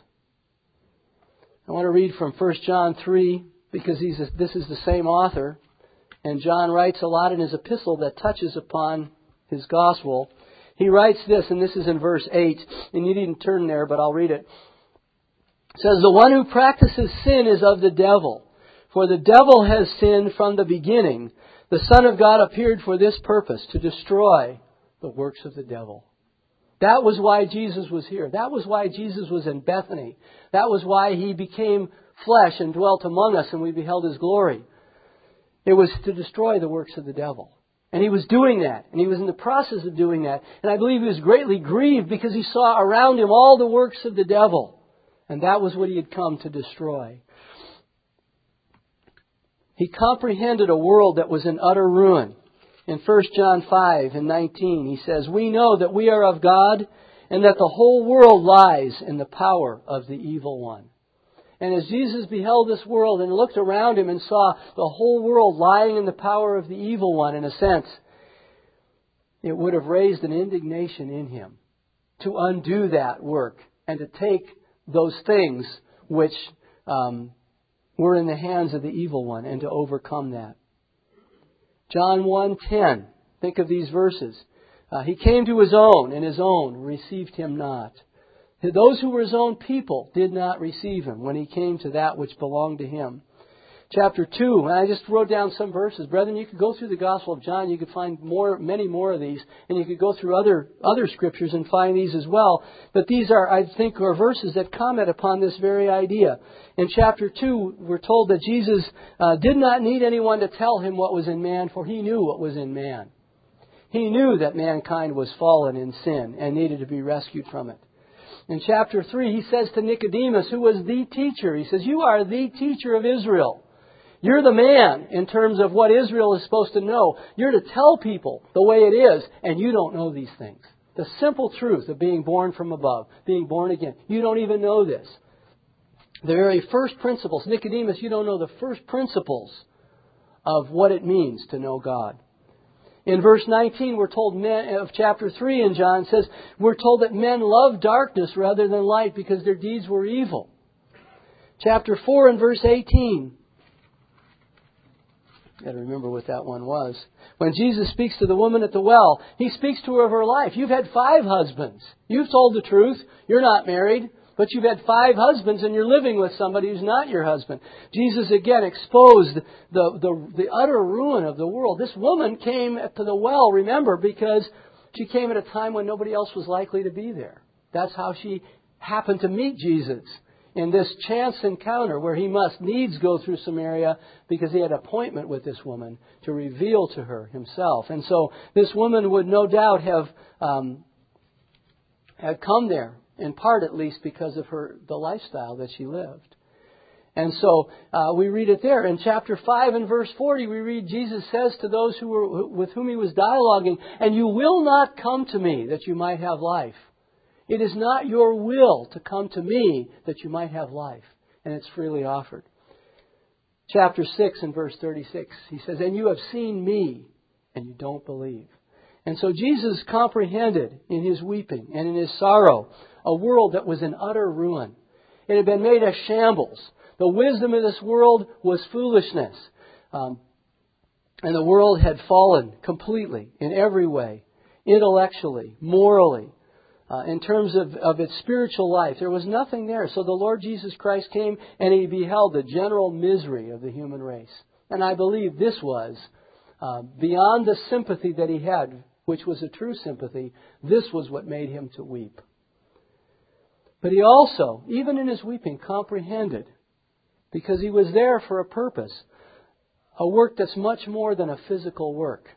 I want to read from First John three because he's a, this is the same author. And John writes a lot in his epistle that touches upon his gospel. He writes this, and this is in verse eight. And you needn't turn there, but I'll read it. It says, the one who practices sin is of the devil. For the devil has sinned from the beginning. The Son of God appeared for this purpose, to destroy the works of the devil. That was why Jesus was here. That was why Jesus was in Bethany. That was why he became flesh and dwelt among us and we beheld his glory. It was to destroy the works of the devil. And he was doing that. And he was in the process of doing that. And I believe he was greatly grieved because he saw around him all the works of the devil. And that was what he had come to destroy. He comprehended a world that was in utter ruin. In First John five and nineteen, he says, we know that we are of God and that the whole world lies in the power of the evil one. And as Jesus beheld this world and looked around him and saw the whole world lying in the power of the evil one, in a sense, it would have raised an indignation in him to undo that work and to take those things which um, were in the hands of the evil one and to overcome that. John one ten. Think of these verses. Uh, he came to his own, and his own received him not. Those who were his own people did not receive him when he came to that which belonged to him. Chapter two, and I just wrote down some verses. Brethren, you could go through the Gospel of John. You could find more, many more of these. And you could go through other, other scriptures and find these as well. But these are, I think, are verses that comment upon this very idea. In chapter two, we're told that Jesus uh, did not need anyone to tell him what was in man, for he knew what was in man. He knew that mankind was fallen in sin and needed to be rescued from it. In chapter three, he says to Nicodemus, who was the teacher, he says, you are the teacher of Israel. You're the man in terms of what Israel is supposed to know. You're to tell people the way it is, and you don't know these things. The simple truth of being born from above, being born again. You don't even know this. The very first principles. Nicodemus, you don't know the first principles of what it means to know God. In verse nineteen, we're told men, of chapter three in John, it says, we're told that men love darkness rather than light because their deeds were evil. Chapter four and verse eighteen. Got to remember what that one was. When Jesus speaks to the woman at the well, He speaks to her of her life. You've had five husbands. You've told the truth. You're not married. But you've had five husbands and you're living with somebody who's not your husband. Jesus again exposed the, the, the utter ruin of the world. This woman came to the well, remember, because she came at a time when nobody else was likely to be there. That's how she happened to meet Jesus, in this chance encounter where He must needs go through Samaria because He had an appointment with this woman to reveal to her Himself. And so this woman would no doubt have um, had come there, in part at least because of her the lifestyle that she lived. And so uh, we read it there. In chapter five and verse forty, we read Jesus says to those who were with whom He was dialoguing, "And you will not come to me that you might have life. It is not your will to come to me that you might have life." And it's freely offered. Chapter six and verse thirty-six, He says, "And you have seen me, and you don't believe." And so Jesus comprehended in His weeping and in His sorrow a world that was in utter ruin. It had been made a shambles. The wisdom of this world was foolishness. Um, and the world had fallen completely in every way, intellectually, morally, uh, in terms of, of its spiritual life. There was nothing there. So the Lord Jesus Christ came and He beheld the general misery of the human race. And I believe this was, uh, beyond the sympathy that He had, which was a true sympathy, this was what made Him to weep. But He also, even in His weeping, comprehended, because He was there for a purpose, a work that's much more than a physical work.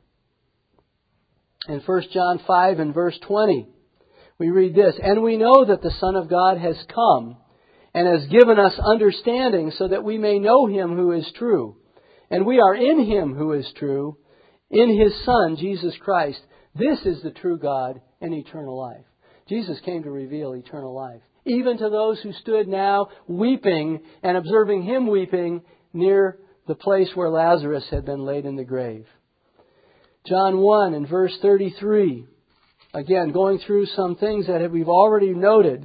In First John five and verse twenty, we read this, "And we know that the Son of God has come and has given us understanding so that we may know Him who is true. And we are in Him who is true, in His Son, Jesus Christ. This is the true God and eternal life." Jesus came to reveal eternal life, even to those who stood now weeping and observing Him weeping near the place where Lazarus had been laid in the grave. John one and verse thirty-three, again going through some things that we've already noted.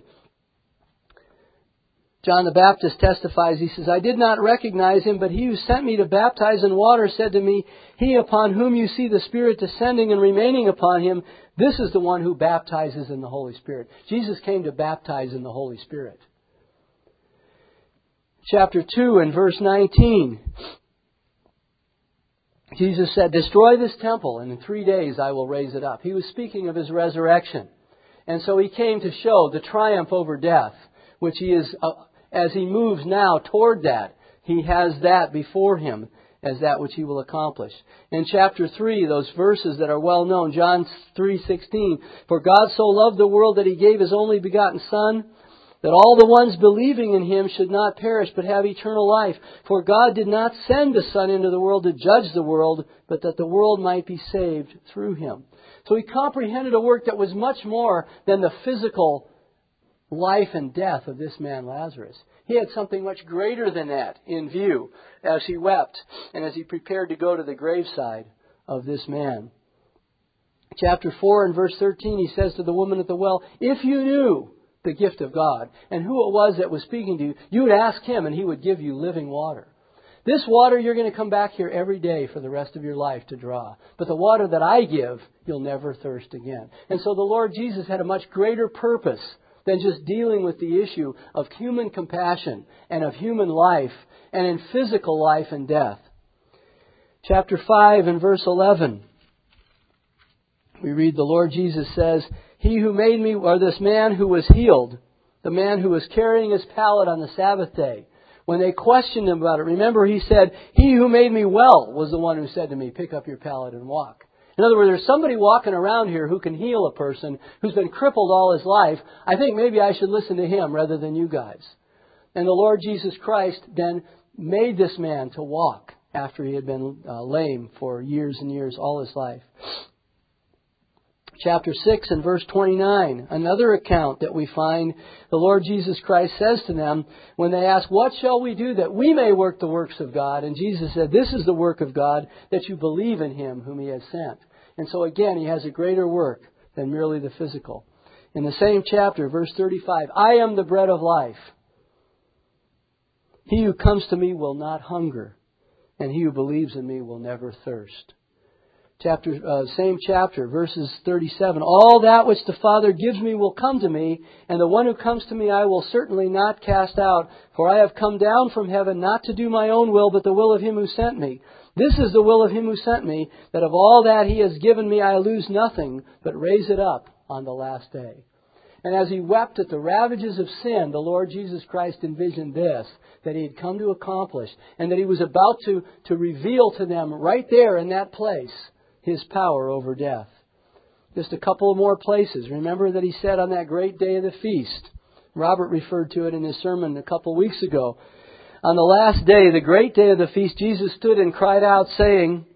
John the Baptist testifies, he says, "I did not recognize Him, but He who sent me to baptize in water said to me, 'He upon whom you see the Spirit descending and remaining upon Him, this is the one who baptizes in the Holy Spirit.'" Jesus came to baptize in the Holy Spirit. Chapter two and verse nineteen, Jesus said, "Destroy this temple, and in three days I will raise it up." He was speaking of His resurrection. And so He came to show the triumph over death, which He is, uh, as He moves now toward that, He has that before Him as that which He will accomplish. In chapter three, those verses that are well known, John three sixteen, "For God so loved the world that He gave His only begotten Son, that all the ones believing in Him should not perish but have eternal life. For God did not send the Son into the world to judge the world, but that the world might be saved through Him." So He comprehended a work that was much more than the physical life and death of this man Lazarus. He had something much greater than that in view as He wept and as He prepared to go to the graveside of this man. Chapter four and verse thirteen, He says to the woman at the well, "If you knew the gift of God and who it was that was speaking to you, you would ask Him and He would give you living water. This water, you're going to come back here every day for the rest of your life to draw. But the water that I give, you'll never thirst again." And so the Lord Jesus had a much greater purpose than just dealing with the issue of human compassion and of human life and in physical life and death. Chapter five and verse eleven, we read the Lord Jesus says, "He who made me," or this man who was healed, the man who was carrying his pallet on the Sabbath day, when they questioned Him about it, remember He said, "He who made me well was the one who said to me, 'Pick up your pallet and walk.'" In other words, there's somebody walking around here who can heal a person who's been crippled all his life. I think maybe I should listen to him rather than you guys. And the Lord Jesus Christ then made this man to walk after he had been uh, lame for years and years, all his life. chapter six and verse twenty-nine, another account that we find the Lord Jesus Christ says to them when they ask, what shall we do that we may work the works of God? And Jesus said, this is the work of God, that you believe in Him whom He has sent. And so again, He has a greater work than merely the physical. In the same chapter, verse thirty-five, I am the bread of life. He who comes to me will not hunger, and he who believes in me will never thirst. Chapter, uh, same chapter, verses thirty-seven. All that which the Father gives me will come to me, and the one who comes to me I will certainly not cast out. For I have come down from heaven not to do my own will, but the will of Him who sent me. This is the will of Him who sent me, that of all that He has given me I lose nothing, but raise it up on the last day. And as He wept at the ravages of sin, the Lord Jesus Christ envisioned this, that He had come to accomplish, and that He was about to, to reveal to them right there in that place His power over death. Just a couple of more places. Remember that He said on that great day of the feast, Robert referred to it in his sermon a couple of weeks ago. On the last day, the great day of the feast, Jesus stood and cried out, saying,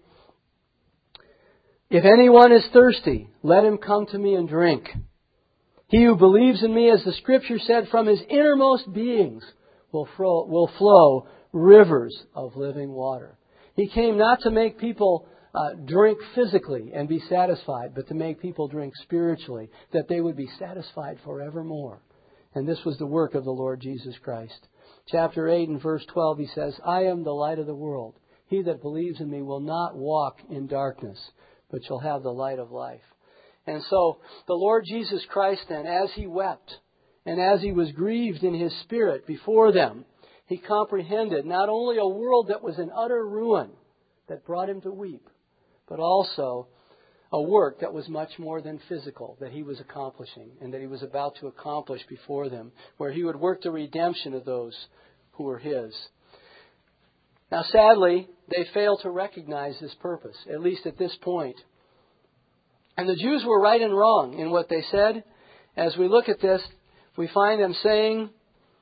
if anyone is thirsty, let him come to me and drink. He who believes in me, as the Scripture said, from his innermost beings will flow, will flow rivers of living water. He came not to make people uh, drink physically and be satisfied, but to make people drink spiritually, that they would be satisfied forevermore. And this was the work of the Lord Jesus Christ. Chapter eight and verse twelve, He says, I am the light of the world. He that believes in me will not walk in darkness, but shall have the light of life. And so the Lord Jesus Christ then, as He wept and as He was grieved in His spirit before them, He comprehended not only a world that was in utter ruin that brought Him to weep, but also a work that was much more than physical that He was accomplishing and that He was about to accomplish before them, where He would work the redemption of those who were His. Now, sadly, they failed to recognize this purpose, at least at this point. And the Jews were right and wrong in what they said. As we look at this, we find them saying,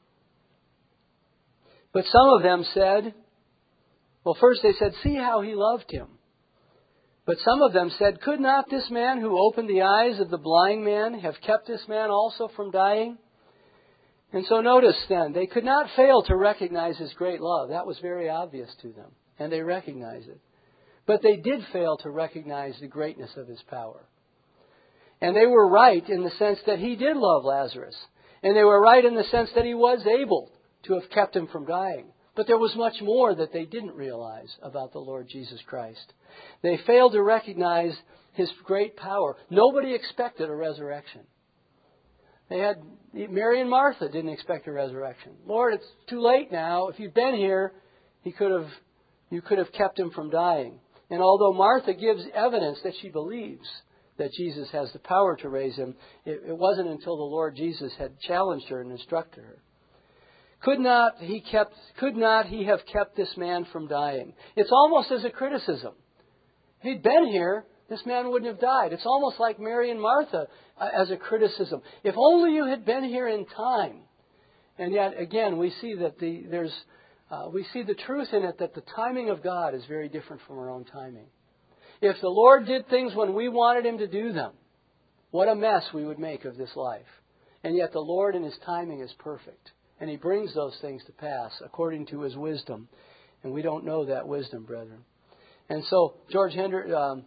but some of them said, well, first they said, see how He loved him. But some of them said, could not this man who opened the eyes of the blind man have kept this man also from dying? And so notice then, they could not fail to recognize His great love. That was very obvious to them, and they recognized it. But they did fail to recognize the greatness of His power. And they were right in the sense that He did love Lazarus. And they were right in the sense that He was able to have kept him from dying. But there was much more that they didn't realize about the Lord Jesus Christ. They failed to recognize His great power. Nobody expected a resurrection. They had Mary and Martha didn't expect a resurrection. Lord, it's too late now. If you'd been here, he could have, you could have kept him from dying. And although Martha gives evidence that she believes that Jesus has the power to raise him, it, it wasn't until the Lord Jesus had challenged her and instructed her. Could not he kept? Could not he have kept this man from dying? It's almost as a criticism. If he'd been here, this man wouldn't have died. It's almost like Mary and Martha uh, as a criticism. If only you had been here in time. And yet, again, we see that the there's uh, we see the truth in it that the timing of God is very different from our own timing. If the Lord did things when we wanted Him to do them, what a mess we would make of this life. And yet the Lord in His timing is perfect. And He brings those things to pass according to His wisdom. And we don't know that wisdom, brethren. And so George Hendrick, um,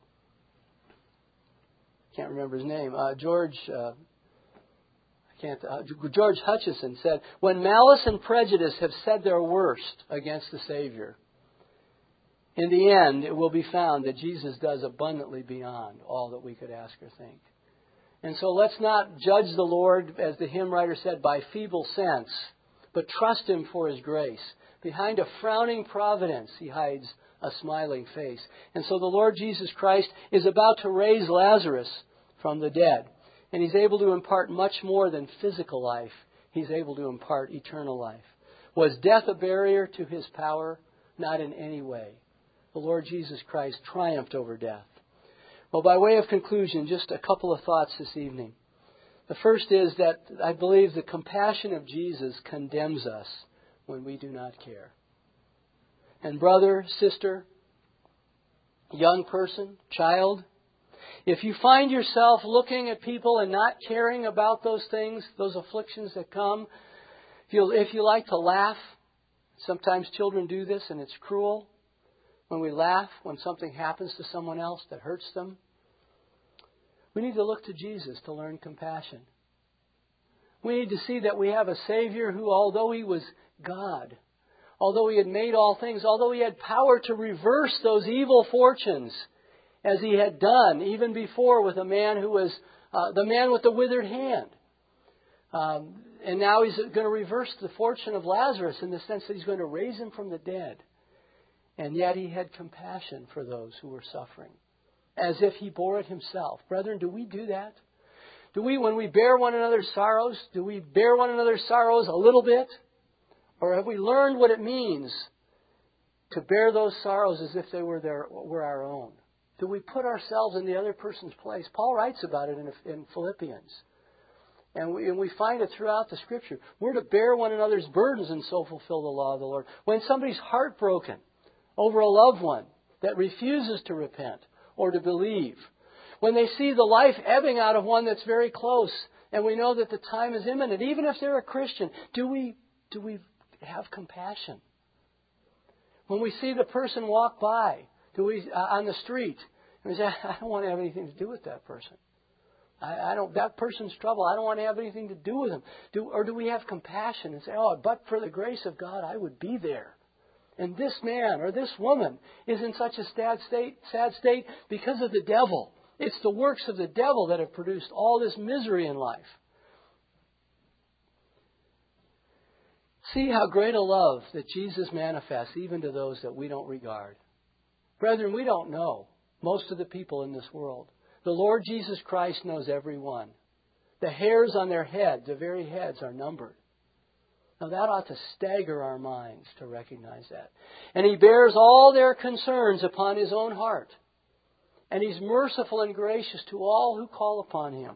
can't remember his name, uh, George, uh, I can't, uh, George Hutchison said, when malice and prejudice have said their worst against the Savior, in the end it will be found that Jesus does abundantly beyond all that we could ask or think. And so let's not judge the Lord, as the hymn writer said, by feeble sense, but trust Him for His grace. Behind a frowning providence, He hides a smiling face. And so the Lord Jesus Christ is about to raise Lazarus from the dead. And He's able to impart much more than physical life. He's able to impart eternal life. Was death a barrier to His power? Not in any way. The Lord Jesus Christ triumphed over death. Well, by way of conclusion, just a couple of thoughts this evening. The first is that I believe the compassion of Jesus condemns us when we do not care. And brother, sister, young person, child, If you find yourself looking at people and not caring about those things, those afflictions that come, if you, if you like to laugh, sometimes children do this and it's cruel. When we laugh when something happens to someone else that hurts them, we need to look to Jesus to learn compassion. We need to see that we have a Savior who, although He was God, although He had made all things, although He had power to reverse those evil fortunes, as He had done even before with a man who was uh, the man with the withered hand. Um, and now He's going to reverse the fortune of Lazarus in the sense that He's going to raise him from the dead. And yet He had compassion for those who were suffering, as if He bore it Himself. Brethren, do we do that? Do we, when we bear one another's sorrows, do we bear one another's sorrows a little bit? Or have we learned what it means to bear those sorrows as if they were their, were our own? Do we put ourselves in the other person's place? Paul writes about it in, in Philippians. And we, and we find it throughout the Scripture. We're to bear one another's burdens and so fulfill the law of the Lord. When somebody's heartbroken over a loved one that refuses to repent or to believe, when they see the life ebbing out of one that's very close, and we know that the time is imminent, even if they're a Christian, do we do we have compassion? When we see the person walk by, do we uh, on the street, and we say, I don't want to have anything to do with that person. I, I don't. That person's trouble. I don't want to have anything to do with them. Do or do we have compassion and say, oh, but for the grace of God, I would be there. And this man or this woman is in such a sad state, sad state because of the devil. It's the works of the devil that have produced all this misery in life. See how great a love that Jesus manifests even to those that we don't regard. Brethren, we don't know most of the people in this world. The Lord Jesus Christ knows every one. The hairs on their head, the very heads, are numbered. Now that ought to stagger our minds to recognize that. And He bears all their concerns upon His own heart. And He's merciful and gracious to all who call upon Him.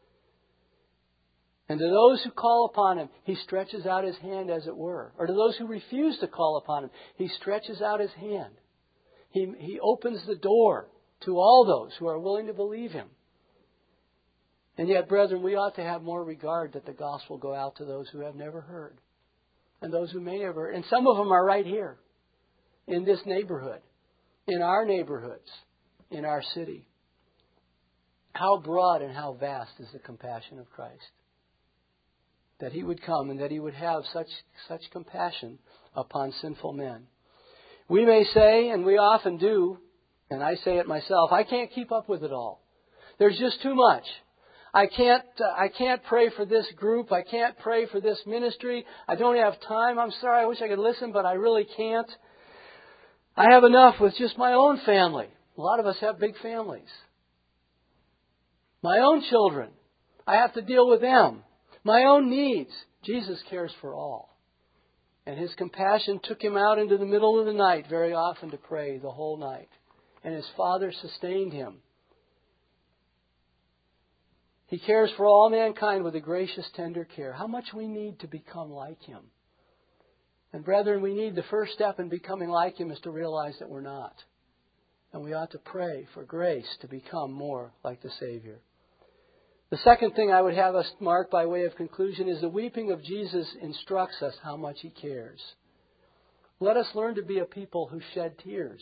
And to those who call upon Him, He stretches out His hand, as it were. Or to those who refuse to call upon Him, He stretches out His hand. He, he opens the door to all those who are willing to believe Him. And yet, brethren, we ought to have more regard that the gospel go out to those who have never heard. And those who may never heard. And some of them are right here, in this neighborhood, in our neighborhoods, in our city. How broad and how vast is the compassion of Christ. That He would come and that He would have such, such compassion upon sinful men. We may say, and we often do, and I say it myself, I can't keep up with it all. There's just too much. I can't, uh, I can't pray for this group. I can't pray for this ministry. I don't have time. I'm sorry. I wish I could listen, but I really can't. I have enough with just my own family. A lot of us have big families. My own children. I have to deal with them. My own needs. Jesus cares for all. And His compassion took Him out into the middle of the night very often to pray the whole night. And His Father sustained Him. He cares for all mankind with a gracious, tender care. How much we need to become like Him. And brethren, we need the first step in becoming like Him is to realize that we're not. And we ought to pray for grace to become more like the Savior. The second thing I would have us mark by way of conclusion is the weeping of Jesus instructs us how much He cares. Let us learn to be a people who shed tears.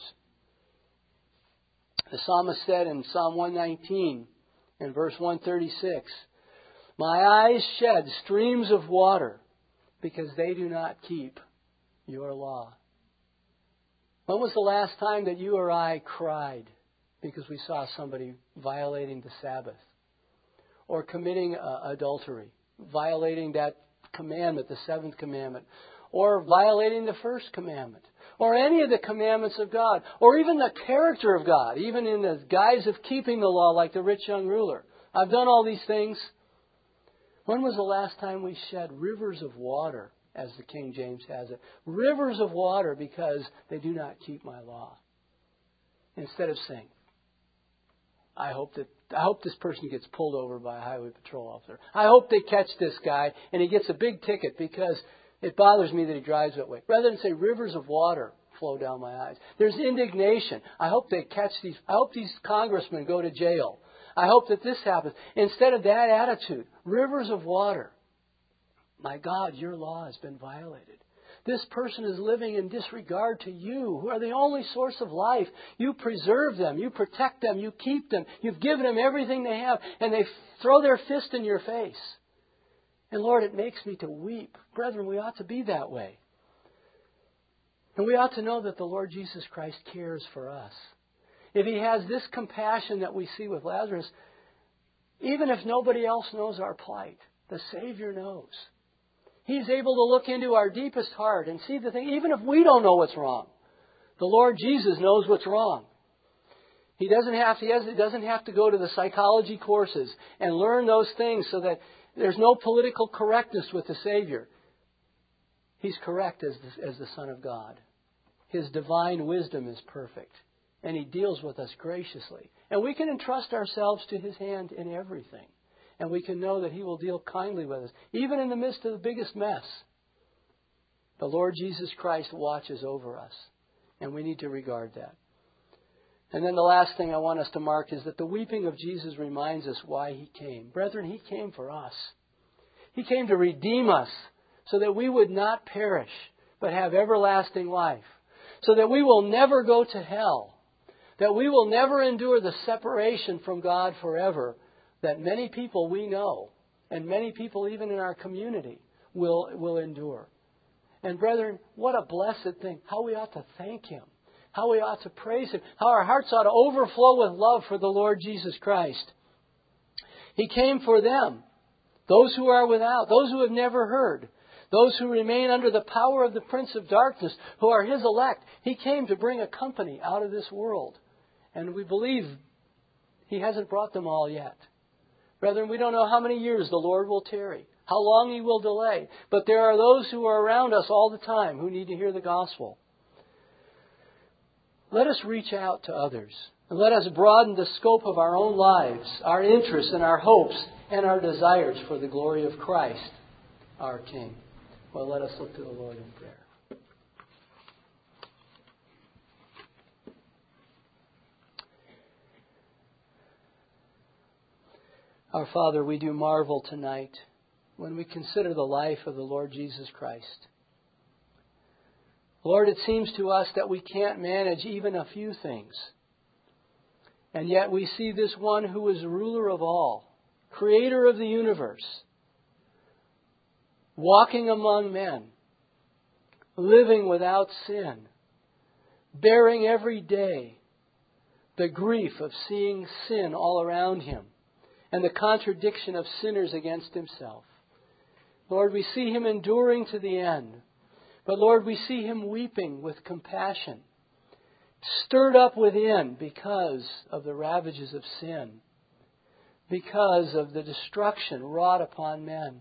The psalmist said in Psalm one nineteen, in verse one thirty-six, my eyes shed streams of water because they do not keep your law. When was the last time that you or I cried because we saw somebody violating the Sabbath? Or committing uh, adultery, violating that commandment, the seventh commandment, or violating the first commandment, or any of the commandments of God, or even the character of God, even in the guise of keeping the law like the rich young ruler. I've done all these things. When was the last time we shed rivers of water, as the King James has it? Rivers of water because they do not keep my law. Instead of saying, I hope that I hope this person gets pulled over by a highway patrol officer. I hope they catch this guy and he gets a big ticket because it bothers me that he drives that way. Rather than say rivers of water flow down my eyes. There's indignation. I hope they catch these. I hope these congressmen go to jail. I hope that this happens. Instead of that attitude, rivers of water. My God, your law has been violated. This person is living in disregard to you, who are the only source of life. You preserve them. You protect them. You keep them. You've given them everything they have. And they throw their fist in your face. And Lord, it makes me to weep. Brethren, we ought to be that way. And we ought to know that the Lord Jesus Christ cares for us. If He has this compassion that we see with Lazarus, even if nobody else knows our plight, the Savior knows. He's able to look into our deepest heart and see the thing, even if we don't know what's wrong. The Lord Jesus knows what's wrong. He doesn't have to, he has, he doesn't have to go to the psychology courses and learn those things so that there's no political correctness with the Savior. He's correct as the, as the Son of God. His divine wisdom is perfect. And He deals with us graciously. And we can entrust ourselves to His hand in everything. And we can know that He will deal kindly with us, even in the midst of the biggest mess. The Lord Jesus Christ watches over us. And we need to regard that. And then the last thing I want us to mark is that the weeping of Jesus reminds us why He came. Brethren, He came for us. He came to redeem us so that we would not perish, but have everlasting life. So that we will never go to hell. That we will never endure the separation from God forever that many people we know, and many people even in our community, will, will endure. And brethren, what a blessed thing. How we ought to thank Him. How we ought to praise Him. How our hearts ought to overflow with love for the Lord Jesus Christ. He came for them. Those who are without. Those who have never heard. Those who remain under the power of the Prince of Darkness, who are His elect. He came to bring a company out of this world. And we believe He hasn't brought them all yet. Brethren, we don't know how many years the Lord will tarry, how long He will delay. But there are those who are around us all the time who need to hear the gospel. Let us reach out to others. And let us broaden the scope of our own lives, our interests and our hopes and our desires for the glory of Christ, our King. Well, let us look to the Lord in prayer. Our Father, we do marvel tonight when we consider the life of the Lord Jesus Christ. Lord, it seems to us that we can't manage even a few things. And yet we see this one who is ruler of all, creator of the universe, walking among men, living without sin, bearing every day the grief of seeing sin all around Him and the contradiction of sinners against Himself. Lord, we see Him enduring to the end. But Lord, we see Him weeping with compassion, stirred up within because of the ravages of sin, because of the destruction wrought upon men.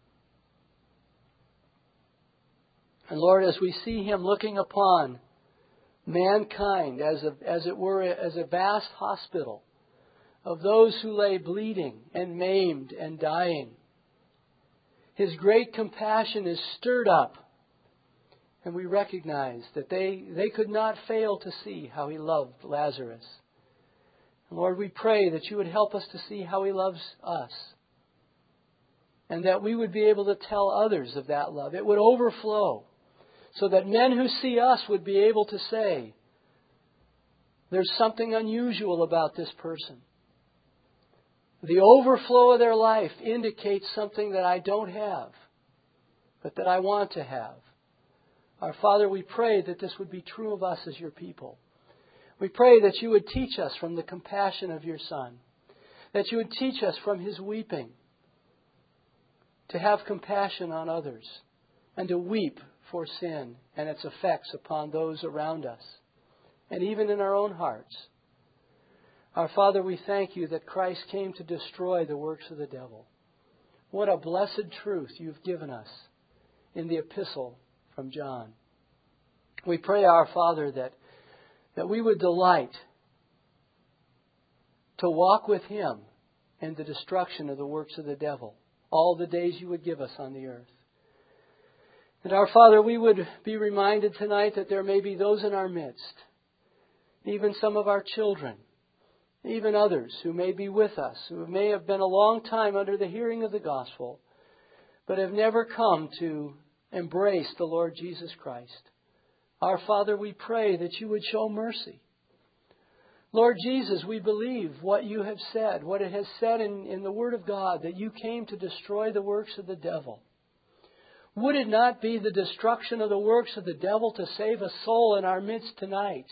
And Lord, as we see Him looking upon mankind as, a, as it were, as a vast hospital of those who lay bleeding and maimed and dying, His great compassion is stirred up. And we recognize that they, they could not fail to see how He loved Lazarus. And Lord, we pray that You would help us to see how He loves us. And that we would be able to tell others of that love. It would overflow. So that men who see us would be able to say, there's something unusual about this person. The overflow of their life indicates something that I don't have, but that I want to have. Our Father, we pray that this would be true of us as Your people. We pray that You would teach us from the compassion of Your Son. That You would teach us from His weeping to have compassion on others and to weep for sin and its effects upon those around us and even in our own hearts. Our Father, we thank You that Christ came to destroy the works of the devil. What a blessed truth You've given us in the epistle from John. We pray, our Father, that, that we would delight to walk with Him in the destruction of the works of the devil all the days You would give us on the earth. And our Father, we would be reminded tonight that there may be those in our midst, even some of our children, even others who may be with us, who may have been a long time under the hearing of the gospel, but have never come to embrace the Lord Jesus Christ. Our Father, we pray that you would show mercy. Lord Jesus, we believe what you have said, what it has said in, in the Word of God, that you came to destroy the works of the devil. Would it not be the destruction of the works of the devil to save a soul in our midst tonight?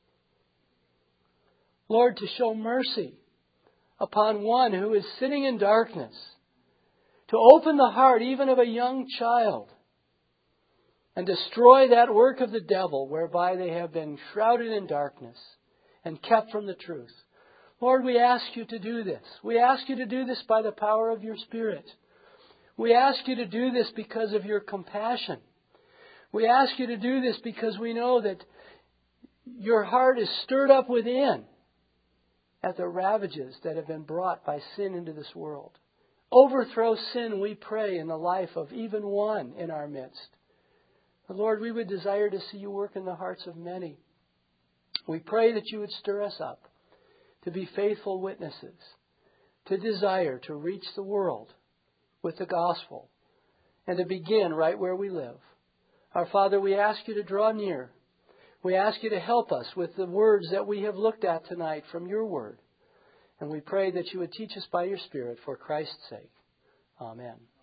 Lord, to show mercy upon one who is sitting in darkness, to open the heart even of a young child, and destroy that work of the devil whereby they have been shrouded in darkness and kept from the truth. Lord, we ask you to do this. We ask you to do this by the power of your Spirit. We ask you to do this because of your compassion. We ask you to do this because we know that your heart is stirred up within at the ravages that have been brought by sin into this world. Overthrow sin, we pray, in the life of even one in our midst. Lord, we would desire to see you work in the hearts of many. We pray that you would stir us up to be faithful witnesses, to desire to reach the world with the gospel, and to begin right where we live. Our Father, we ask you to draw near. We ask you to help us with the words that we have looked at tonight from your word. And we pray that you would teach us by your Spirit for Christ's sake. Amen.